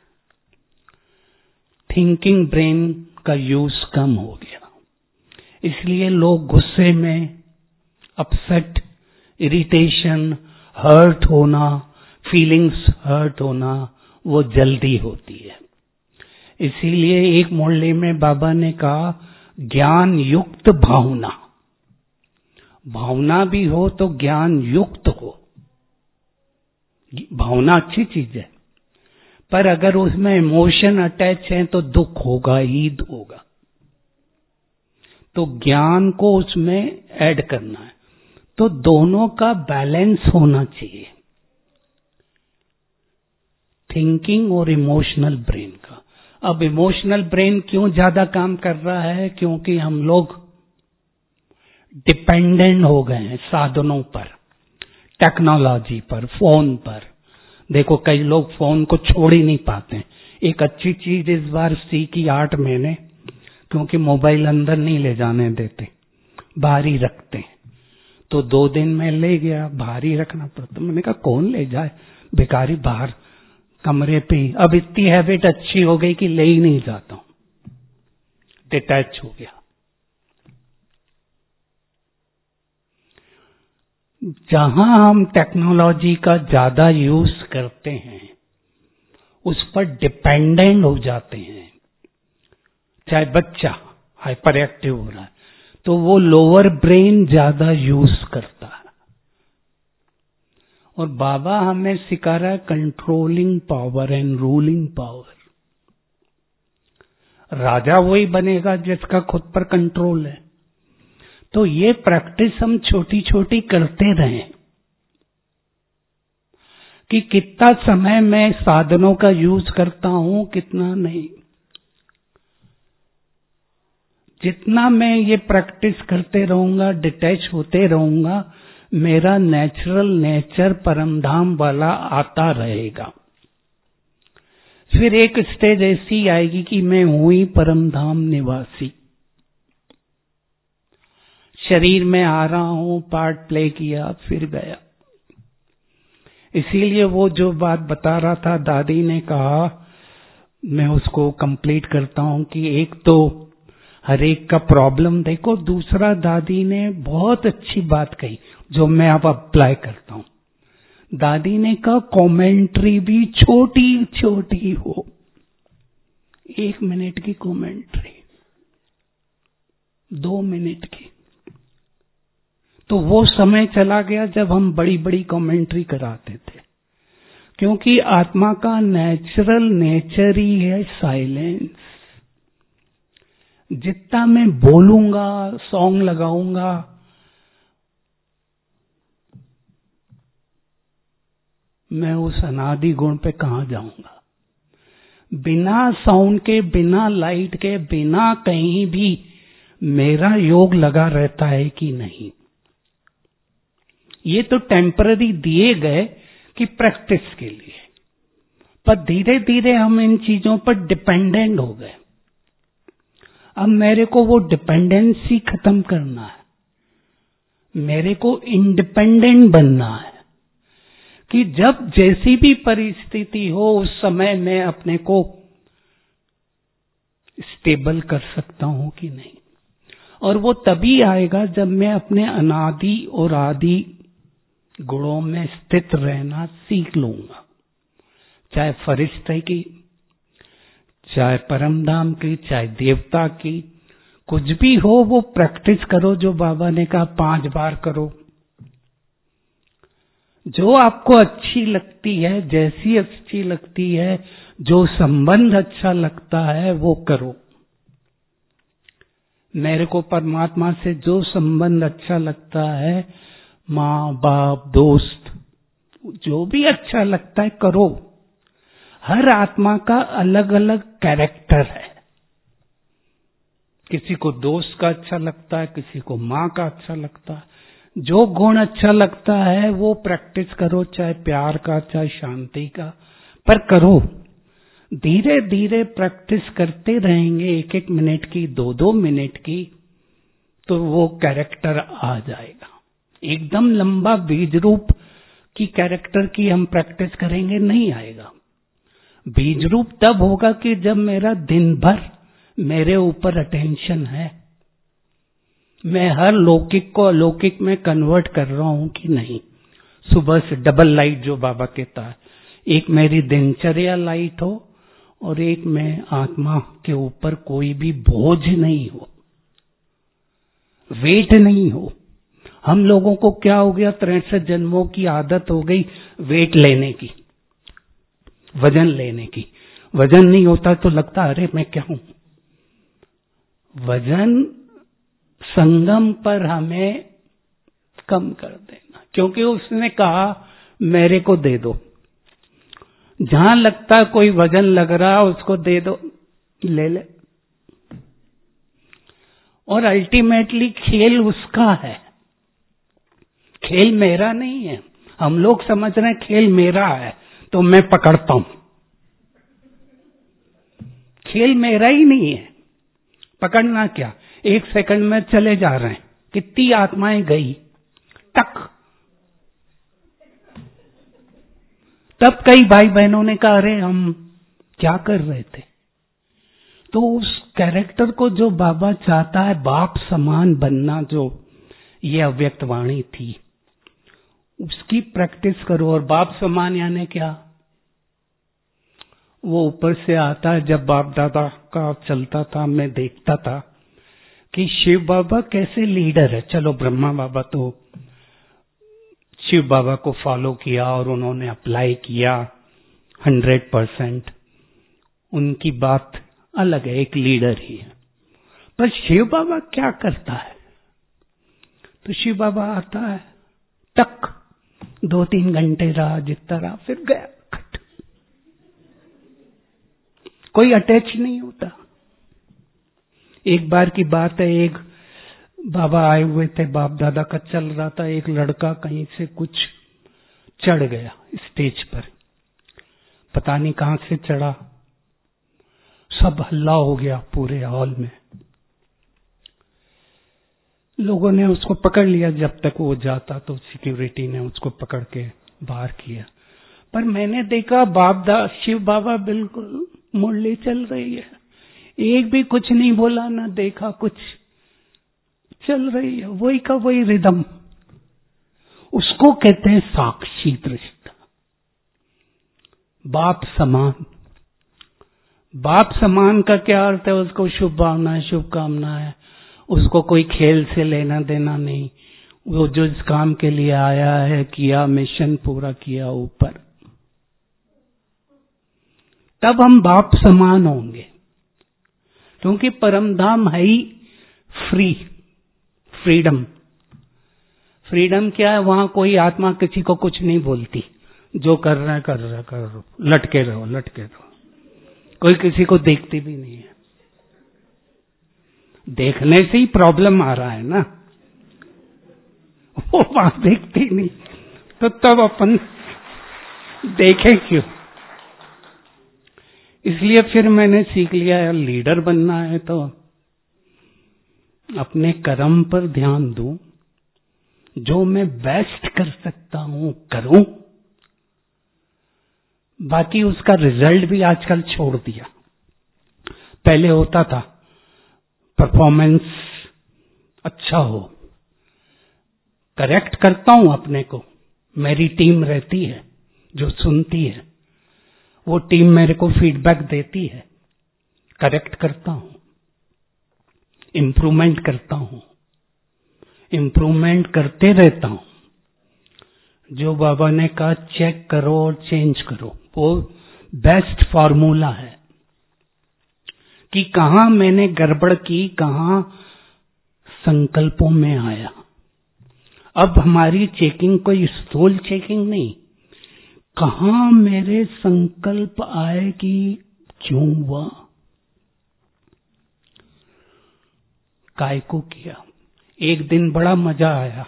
Speaker 1: थिंकिंग ब्रेन का यूज कम हो गया। इसलिए लोग गुस्से में, अपसेट, इरिटेशन, हर्ट होना, फीलिंग्स हर्ट होना, वो जल्दी होती है। इसीलिए एक मोहल्ले में बाबा ने कहा, ज्ञान युक्त भावना, भावना भी हो तो ज्ञान युक्त हो। भावना अच्छी चीज है, पर अगर उसमें इमोशन अटैच है तो दुख होगा ही होगा। तो ज्ञान को उसमें ऐड करना है, तो दोनों का बैलेंस होना चाहिए, थिंकिंग और इमोशनल ब्रेन का। अब इमोशनल ब्रेन क्यों ज्यादा काम कर रहा है? क्योंकि हम लोग डिपेंडेंट हो गए हैं साधनों पर, टेक्नोलॉजी पर, फोन पर। देखो कई लोग फोन को छोड़ ही नहीं पाते। एक अच्छी चीज इस बार सीखी आठ महीने, क्योंकि मोबाइल अंदर नहीं ले जाने देते, बाहर ही रखते हैं। तो दो दिन में ले गया, बाहर ही रखना पड़ता। मैंने कहा कौन ले जाए, भिखारी बाहर कमरे पे ही। अब इतनी हैबिट अच्छी हो गई कि ले ही नहीं जाता हूं, डिटैच हो गया। जहां हम टेक्नोलॉजी का ज्यादा यूज करते हैं, उस पर डिपेंडेंट हो जाते हैं। चाहे बच्चा हाइपर एक्टिव हो रहा है तो वो लोअर ब्रेन ज्यादा यूज करता है। और बाबा हमें सिखा रहा है controlling power and ruling power. राजा वही बनेगा जिसका खुद पर कंट्रोल है। तो ये प्रैक्टिस हम छोटी छोटी करते रहें कि कितना समय मैं साधनों का यूज करता हूं, कितना नहीं। जितना मैं ये प्रैक्टिस करते रहूंगा, डिटैच होते रहूंगा, मेरा नेचुरल नेचर परमधाम वाला आता रहेगा। फिर एक स्टेज ऐसी आएगी कि मैं हूं ही परमधाम निवासी। शरीर में आ रहा हूं, पार्ट प्ले किया, फिर गया। इसीलिए वो जो बात बता रहा था, दादी ने कहा, मैं उसको कंप्लीट करता हूं कि एक तो हर एक का प्रॉब्लम देखो, दूसरा दादी ने बहुत अच्छी बात कही जो मैं अब अप्लाई करता हूं। दादी ने कहा कमेंट्री भी छोटी छोटी हो, एक मिनट की कमेंट्री, दो मिनट की। तो वो समय चला गया जब हम बड़ी बड़ी कमेंट्री कराते थे, क्योंकि आत्मा का नेचुरल नेचर ही है साइलेंस। जितना मैं बोलूंगा, सॉन्ग लगाऊंगा, मैं उस अनादि गुण पे कहां जाऊंगा। बिना साउंड के, बिना लाइट के, बिना कहीं भी मेरा योग लगा रहता है कि नहीं। ये तो टेम्पररी दिए गए कि प्रैक्टिस के लिए, पर धीरे धीरे हम इन चीजों पर डिपेंडेंट हो गए। अब मेरे को वो डिपेंडेंसी खत्म करना है, मेरे को इंडिपेंडेंट बनना है कि जब जैसी भी परिस्थिति हो उस समय मैं अपने को स्टेबल कर सकता हूं कि नहीं। और वो तभी आएगा जब मैं अपने अनादि और आदि गुणों में स्थित रहना सीख लूंगा, चाहे फरिश्ते की, चाहे परमधाम की, चाहे देवता की, कुछ भी हो। वो प्रैक्टिस करो जो बाबा ने कहा पांच बार करो। जो आपको अच्छी लगती है, जैसी अच्छी लगती है, जो संबंध अच्छा लगता है वो करो। मेरे को परमात्मा से जो संबंध अच्छा लगता है, माँ बाप दोस्त, जो भी अच्छा लगता है करो। हर आत्मा का अलग अलग कैरेक्टर है। किसी को दोस्त का अच्छा लगता है, किसी को माँ का अच्छा लगता है। जो गुण अच्छा लगता है वो प्रैक्टिस करो, चाहे प्यार का, चाहे शांति का, पर करो। धीरे धीरे प्रैक्टिस करते रहेंगे, एक एक मिनट की, दो दो मिनट की, तो वो कैरेक्टर आ जाएगा। एकदम लंबा बीज रूप की कैरेक्टर की हम प्रैक्टिस करेंगे नहीं आएगा। बीज रूप तब होगा कि जब मेरा दिन भर मेरे ऊपर अटेंशन है, मैं हर लौकिक को अलौकिक में कन्वर्ट कर रहा हूं कि नहीं। सुबह से डबल लाइट जो बाबा कहता है, एक मेरी दिनचर्या लाइट हो और एक मैं आत्मा के ऊपर कोई भी बोझ नहीं हो, वेट नहीं हो। हम लोगों को क्या हो गया, तिरसठ जन्मों की आदत हो गई वेट लेने की, वजन लेने की। वजन नहीं होता तो लगता अरे मैं क्या हूं। वजन संगम पर हमें कम कर देना, क्योंकि उसने कहा मेरे को दे दो। जहां लगता कोई वजन लग रहा उसको दे दो, ले ले। और अल्टीमेटली खेल उसका है, खेल मेरा नहीं है। हम लोग समझ रहे हैं खेल मेरा है तो मैं पकड़ता हूं। खेल मेरा ही नहीं है, पकड़ना क्या। एक सेकंड में चले जा रहे हैं, कितनी आत्माएं गई तक। तब कई भाई बहनों ने कहा अरे हम क्या कर रहे थे। तो उस कैरेक्टर को जो बाबा चाहता है, बाप समान बनना, जो ये अव्यक्त वाणी थी, उसकी प्रैक्टिस करो। और बाप समान यानी क्या, वो ऊपर से आता है। जब बाप दादा का चलता था मैं देखता था कि शिव बाबा कैसे लीडर है। चलो ब्रह्मा बाबा तो शिव बाबा को फॉलो किया और उन्होंने अप्लाई किया हंड्रेड परसेंट, उनकी बात अलग है, एक लीडर ही है। पर शिव बाबा क्या करता है? तो शिव बाबा आता है, टक दो तीन घंटे रहा, जितना रहा, फिर गया, खट। कोई अटैच नहीं होता। एक बार की बात है, एक बाबा आए हुए थे, बाप दादा का चल रहा था, एक लड़का कहीं से कुछ चढ़ गया स्टेज पर, पता नहीं कहां से चढ़ा, सब हल्ला हो गया पूरे हॉल में। लोगों ने उसको पकड़ लिया, जब तक वो जाता तो सिक्योरिटी ने उसको पकड़ के बाहर किया। पर मैंने देखा बाप दा शिव बाबा बिल्कुल मुरली चल रही है, एक भी कुछ नहीं बोला, ना देखा, कुछ चल रही है, वही का वही रिदम। उसको कहते हैं साक्षी दृष्टा, बाप समान। बाप समान का क्या अर्थ है? उसको शुभ भावना है, शुभकामना है, उसको कोई खेल से लेना देना नहीं। वो जो इस काम के लिए आया है, किया, मिशन पूरा किया ऊपर, तब हम बाप समान होंगे। क्योंकि परमधाम है ही फ्री, फ्रीडम। फ्रीडम क्या है? वहां कोई आत्मा किसी को कुछ नहीं बोलती, जो कर रहा है कर रहा है, कर रहा, लटके रहो लटके रहो। कोई किसी को देखती भी नहीं है। देखने से ही प्रॉब्लम आ रहा है ना, वो वहां देखती नहीं, तो तब अपन देखे क्यों? इसलिए फिर मैंने सीख लिया है, लीडर बनना है तो अपने कर्म पर ध्यान दूं, जो मैं बेस्ट कर सकता हूं करूं, बाकी उसका रिजल्ट भी आजकल छोड़ दिया। पहले होता था परफॉर्मेंस अच्छा हो, करेक्ट करता हूं अपने को, मेरी टीम रहती है जो सुनती है, वो टीम मेरे को फीडबैक देती है, करेक्ट करता हूं, इम्प्रूवमेंट करता हूं, इम्प्रूवमेंट करते रहता हूं। जो बाबा ने कहा चेक करो और चेंज करो, वो बेस्ट फॉर्मूला है कि कहां मैंने गड़बड़ की, कहां संकल्पों में आया। अब हमारी चेकिंग कोई स्थूल चेकिंग नहीं, कहां मेरे संकल्प आए कि क्यों हुआ, काय को किया। एक दिन बड़ा मजा आया,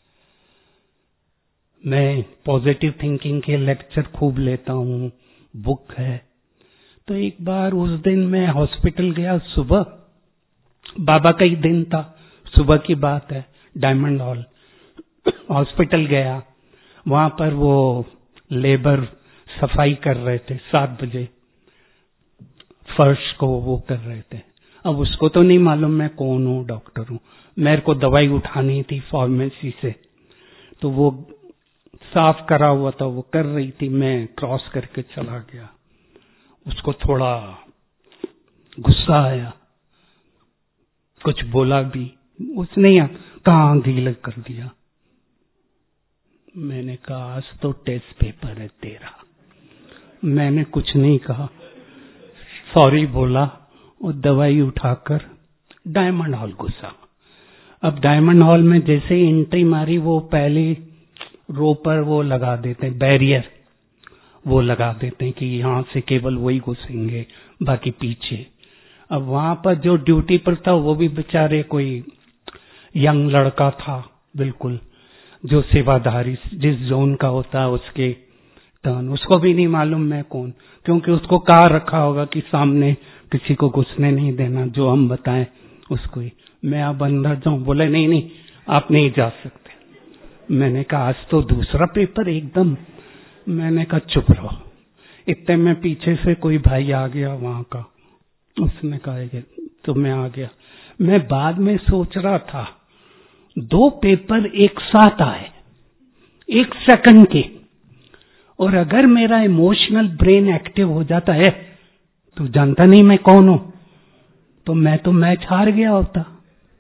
Speaker 1: मैं पॉजिटिव थिंकिंग के लेक्चर खूब लेता हूं, बुक है। तो एक बार उस दिन मैं हॉस्पिटल गया सुबह, बाबा का ही दिन था, सुबह की बात है, डायमंड हॉल हॉस्पिटल गया। वहां पर वो लेबर सफाई कर रहे थे, सात बजे फर्श को वो कर रहे थे। अब उसको तो नहीं मालूम मैं कौन हूं, डॉक्टर हूं, मेरे को दवाई उठानी थी फार्मेसी से, तो वो साफ करा हुआ था, वो कर रही थी, मैं क्रॉस करके चला गया। उसको थोड़ा गुस्सा आया, कुछ बोला भी, उसने कहाँ गीला कर दिया। मैंने कहा आज तो टेस्ट पेपर है तेरा। मैंने कुछ नहीं कहा, सॉरी बोला और दवाई उठाकर डायमंड हॉल घुसा। अब डायमंड हॉल में जैसे ही एंट्री मारी, वो पहले रो पर वो लगा देते हैं बैरियर, वो लगा देते हैं कि यहां से केवल वही घुसेंगे, बाकी पीछे। अब वहां पर जो ड्यूटी पर था वो भी बेचारे कोई यंग लड़का था, बिल्कुल जो सेवाधारी जिस जोन का होता है उसके टर्न, उसको भी नहीं मालूम मैं कौन, क्योंकि उसको कहा रखा होगा कि सामने किसी को घुसने नहीं देना, जो हम बताएं उसको ही। मैं अब अंदर जाऊं, बोले नहीं नहीं आप नहीं जा सकते। मैंने कहा आज तो दूसरा पेपर एकदम। मैंने कहा चुप रहो। इतने में पीछे से कोई भाई आ गया वहां का, उसने कहा तो मैं आ गया। मैं बाद में सोच रहा था दो पेपर एक साथ आए एक सेकंड के, और अगर मेरा इमोशनल ब्रेन एक्टिव हो जाता है, तो जानता नहीं मैं कौन हूं, तो मैं तो मैच हार गया होता।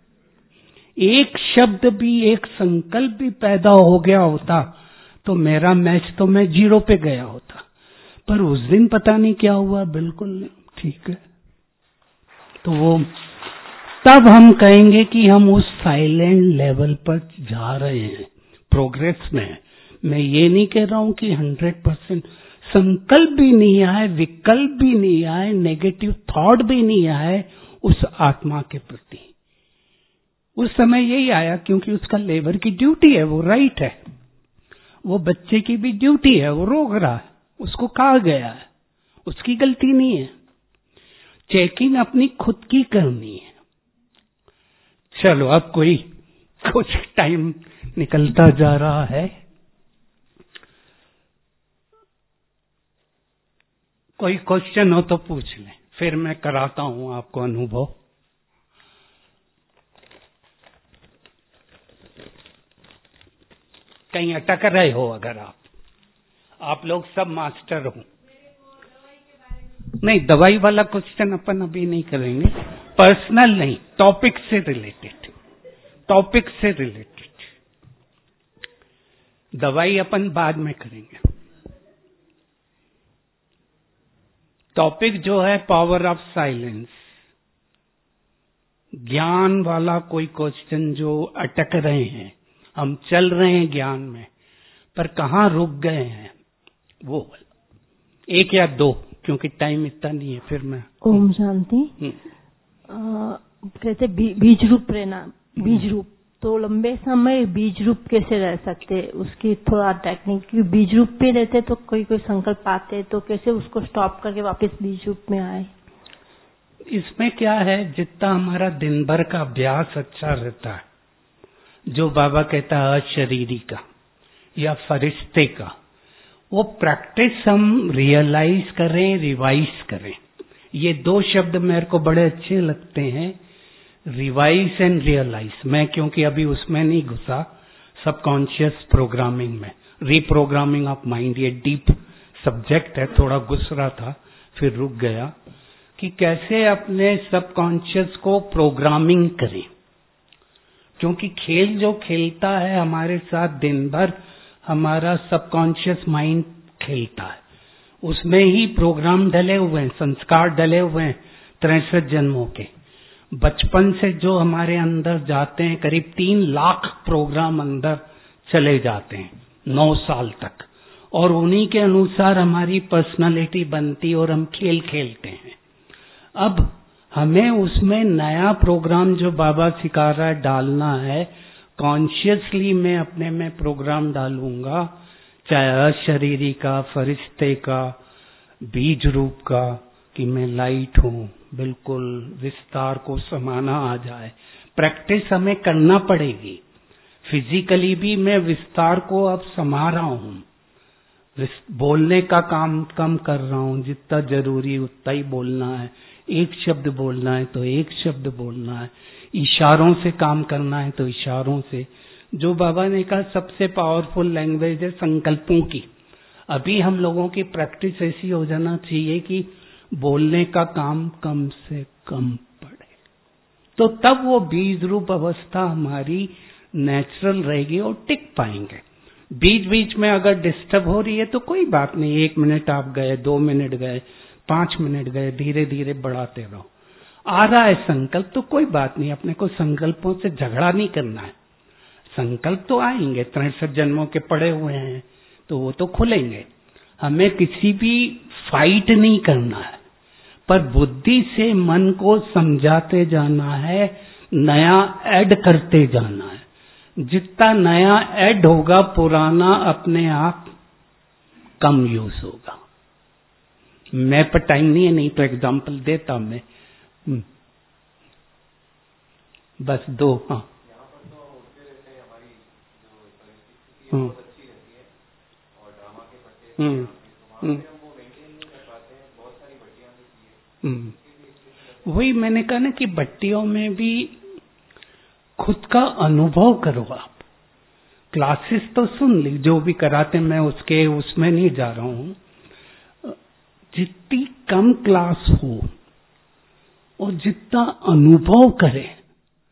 Speaker 1: एक शब्द भी, एक संकल्प भी पैदा हो गया होता तो मेरा मैच तो मैं जीरो पे गया होता। पर उस दिन पता नहीं क्या हुआ, बिल्कुल नहीं। ठीक है, तो वो तब हम कहेंगे कि हम उस साइलेंट लेवल पर जा रहे हैं, प्रोग्रेस में। मैं ये नहीं कह रहा हूं कि हंड्रेड परसेंट संकल्प भी नहीं आए, विकल्प भी नहीं आए, नेगेटिव थॉट भी नहीं आए उस आत्मा के प्रति। उस समय यही आया क्योंकि उसका लेबर की ड्यूटी है, वो राइट है। वो बच्चे की भी ड्यूटी है, वो रोक रहा है, उसको कहा गया है, उसकी गलती नहीं है। चेकिंग अपनी खुद की करनी है। चलो, अब कोई कुछ टाइम निकलता जा रहा है, कोई क्वेश्चन हो तो पूछ लें, फिर मैं कराता हूं आपको अनुभव। कहीं अटक रहे हो अगर आप आप लोग सब मास्टर हो। नहीं, दवाई वाला क्वेश्चन अपन अभी नहीं करेंगे, पर्सनल नहीं, टॉपिक से रिलेटेड, टॉपिक से रिलेटेड। दवाई अपन बाद में करेंगे। टॉपिक जो है पावर ऑफ साइलेंस, ज्ञान वाला कोई क्वेश्चन जो अटक रहे हैं, हम चल रहे हैं ज्ञान में पर कहाँ रुक गए हैं, वो एक या दो, क्योंकि टाइम इतना नहीं है। फिर मैं
Speaker 2: ओम शांति। कहते बी, बीज रूप प्रेरणा, बीज रूप तो लंबे समय बीज रूप कैसे रह सकते, उसकी थोड़ा टेक्निक, क्योंकि बीज रूप पे रहते तो कोई कोई संकल्प आते तो कैसे उसको स्टॉप करके वापस बीज रूप में आए।
Speaker 1: इसमें क्या है, जितना हमारा दिन भर का अभ्यास अच्छा रहता है, जो बाबा कहता है अशरीरी का या फरिश्ते का, वो प्रैक्टिस हम रियलाइज करें, रिवाइज करें। ये दो शब्द मेरे को बड़े अच्छे लगते हैं, रिवाइज एंड रियलाइज। मैं क्योंकि अभी उसमें नहीं घुसा, सबकॉन्शियस प्रोग्रामिंग में, रीप्रोग्रामिंग ऑफ माइंड, ये डीप सब्जेक्ट है, थोड़ा घुस रहा था फिर रुक गया कि कैसे अपने सबकॉन्शियस को प्रोग्रामिंग करें। क्योंकि खेल जो खेलता है हमारे साथ दिन भर, हमारा सबकॉन्शियस माइंड खेलता है, उसमें ही प्रोग्राम डले हुए हैं, संस्कार डले हुए हैं तिरसठ जन्मों के। बचपन से जो हमारे अंदर जाते हैं, करीब तीन लाख प्रोग्राम अंदर चले जाते हैं नौ साल तक, और उन्हीं के अनुसार हमारी पर्सनालिटी बनती और हम खेल खेलते हैं। अब हमें उसमें नया प्रोग्राम जो बाबा सिखा रहा है डालना है। कॉन्शियसली मैं अपने में प्रोग्राम डालूंगा, चाहे अशरीरी का, फरिश्ते का, बीज रूप का, कि मैं लाइट हूं, बिल्कुल विस्तार को समाना आ जाए। प्रैक्टिस हमें करना पड़ेगी। फिजिकली भी मैं विस्तार को अब समा रहा हूं, बोलने का काम कम कर रहा हूं, जितना जरूरी उतना ही बोलना है। एक शब्द बोलना है तो एक शब्द बोलना है, इशारों से काम करना है तो इशारों से। जो बाबा ने कहा सबसे पावरफुल लैंग्वेज है संकल्पों की। अभी हम लोगों की प्रैक्टिस ऐसी हो जाना चाहिए कि बोलने का काम कम से कम पड़े, तो तब वो बीज रूप अवस्था हमारी नेचुरल रहेगी और टिक पाएंगे। बीच बीच में अगर डिस्टर्ब हो रही है तो कोई बात नहीं, एक मिनट आप गए, दो मिनट गए, पांच मिनट गए, धीरे धीरे बढ़ाते रहो। आ रहा है संकल्प तो कोई बात नहीं, अपने को संकल्पों से झगड़ा नहीं करना है। संकल्प तो आएंगे, तिरसठ जन्मों के पड़े हुए हैं तो वो तो खुलेंगे। हमें किसी भी फाइट नहीं करना है, पर बुद्धि से मन को समझाते जाना है, नया ऐड करते जाना है। जितना नया ऐड होगा, पुराना अपने आप कम यूज होगा। मैं पर टाइम नहीं है, नहीं तो एग्जाम्पल देता मैं। बस दो। हाँ हम्म हम्म हम्म वही मैंने कहा ना कि भट्टियों में भी खुद का अनुभव करो आप। क्लासेस तो सुन ली, जो भी कराते, मैं उसके उसमें नहीं जा रहा हूं। जितनी कम क्लास हो और जितना अनुभव करे,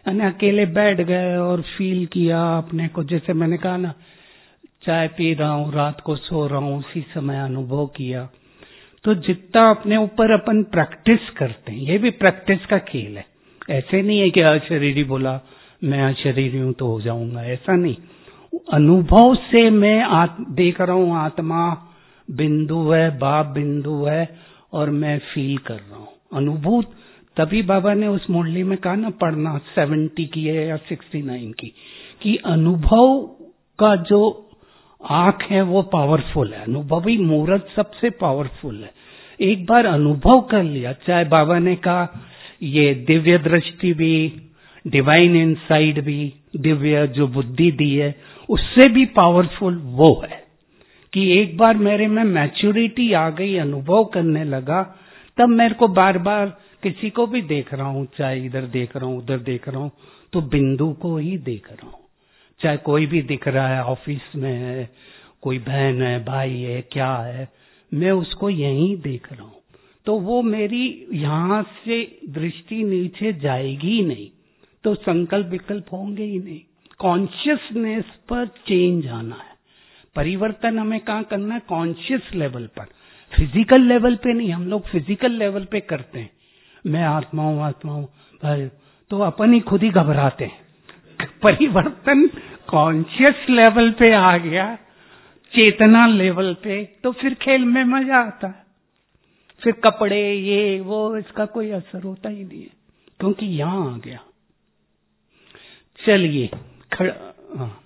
Speaker 1: और अकेले बैठ गए और फील किया अपने को, जैसे मैंने कहा ना, चाय पी रहा हूँ, रात को सो रहा हूँ, उसी समय अनुभव किया। तो जितना अपने ऊपर अपन प्रैक्टिस करते हैं, ये भी प्रैक्टिस का खेल है। ऐसे नहीं है कि अशरीरी बोला मैं अशरीरी हूं तो हो जाऊंगा, ऐसा नहीं। अनुभव से मैं आत, देख रहा हूं आत्मा बिंदु है, बाप बिंदु है, और मैं फील कर रहा हूं अनुभूत। तभी बाबा ने उस मुरली में कहा ना, पढ़ना सेवेंटी की है या सिक्सटी नाइन की, कि अनुभव का जो आंख है वो पावरफुल है। अनुभवी मूर्त सबसे पावरफुल है। एक बार अनुभव कर लिया, चाहे बाबा ने कहा ये दिव्य दृष्टि भी, डिवाइन इनसाइट भी, दिव्य जो बुद्धि दी है, उससे भी पावरफुल वो है कि एक बार मेरे में मैच्योरिटी आ गई, अनुभव करने लगा, तब मेरे को बार बार किसी को भी देख रहा हूं, चाहे इधर देख रहा हूं, उधर देख रहा हूं, तो बिंदु को ही देख रहा हूं। चाहे कोई भी दिख रहा है, ऑफिस में है, कोई बहन है, भाई है, क्या है, मैं उसको यहीं देख रहा हूं। तो वो मेरी यहां से दृष्टि नीचे जाएगी नहीं, तो संकल्प विकल्प होंगे ही नहीं। कॉन्शियसनेस पर चेंज आना है, परिवर्तन हमें कहाँ करना है? कॉन्शियस लेवल पर, फिजिकल लेवल पे नहीं। हम लोग फिजिकल लेवल पे करते हैं, मैं आत्मा हूं, आत्मा हूं, तो अपन ही खुद ही घबराते हैं। परिवर्तन कॉन्शियस लेवल पे आ गया, चेतना लेवल पे, तो फिर खेल में मजा आता है। फिर कपड़े ये वो इसका कोई असर होता ही नहीं है, क्योंकि यहां आ गया। चलिए खड़ा, हाँ।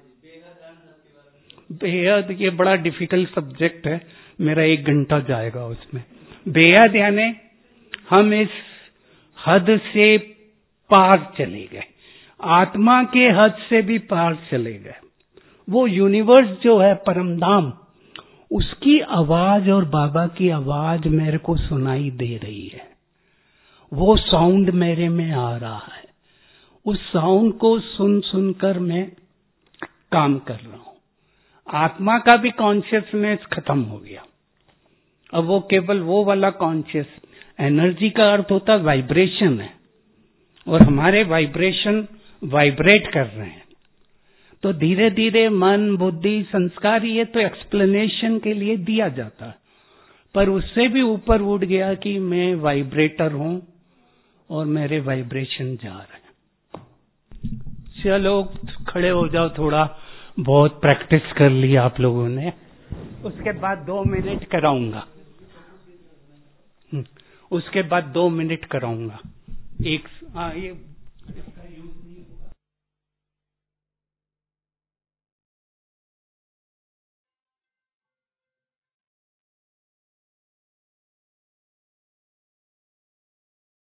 Speaker 1: बेहद ये बड़ा डिफिकल्ट सब्जेक्ट है, मेरा एक घंटा जाएगा उसमें। बेहद यानी हम इस हद से पार चले गए, आत्मा के हद से भी पार चले गए। वो यूनिवर्स जो है परमधाम, उसकी आवाज और बाबा की आवाज मेरे को सुनाई दे रही है। वो साउंड मेरे में आ रहा है, उस साउंड को सुन सुनकर मैं काम कर रहा हूं। आत्मा का भी कॉन्शियसनेस खत्म हो गया, अब वो केवल वो वाला कॉन्शियस। एनर्जी का अर्थ होता है वाइब्रेशन है, और हमारे वाइब्रेशन वाइब्रेट कर रहे हैं। तो धीरे धीरे मन, बुद्धि, संस्कार, ये तो एक्सप्लेनेशन के लिए दिया जाता है, पर उससे भी ऊपर उठ गया कि मैं वाइब्रेटर हूं और मेरे वाइब्रेशन जा रहे हैं। चलो खड़े हो जाओ, थोड़ा बहुत प्रैक्टिस कर लिया आप लोगों ने। उसके बाद दो मिनट कराऊंगा, उसके बाद दो मिनट कराऊंगा। एक आ, ये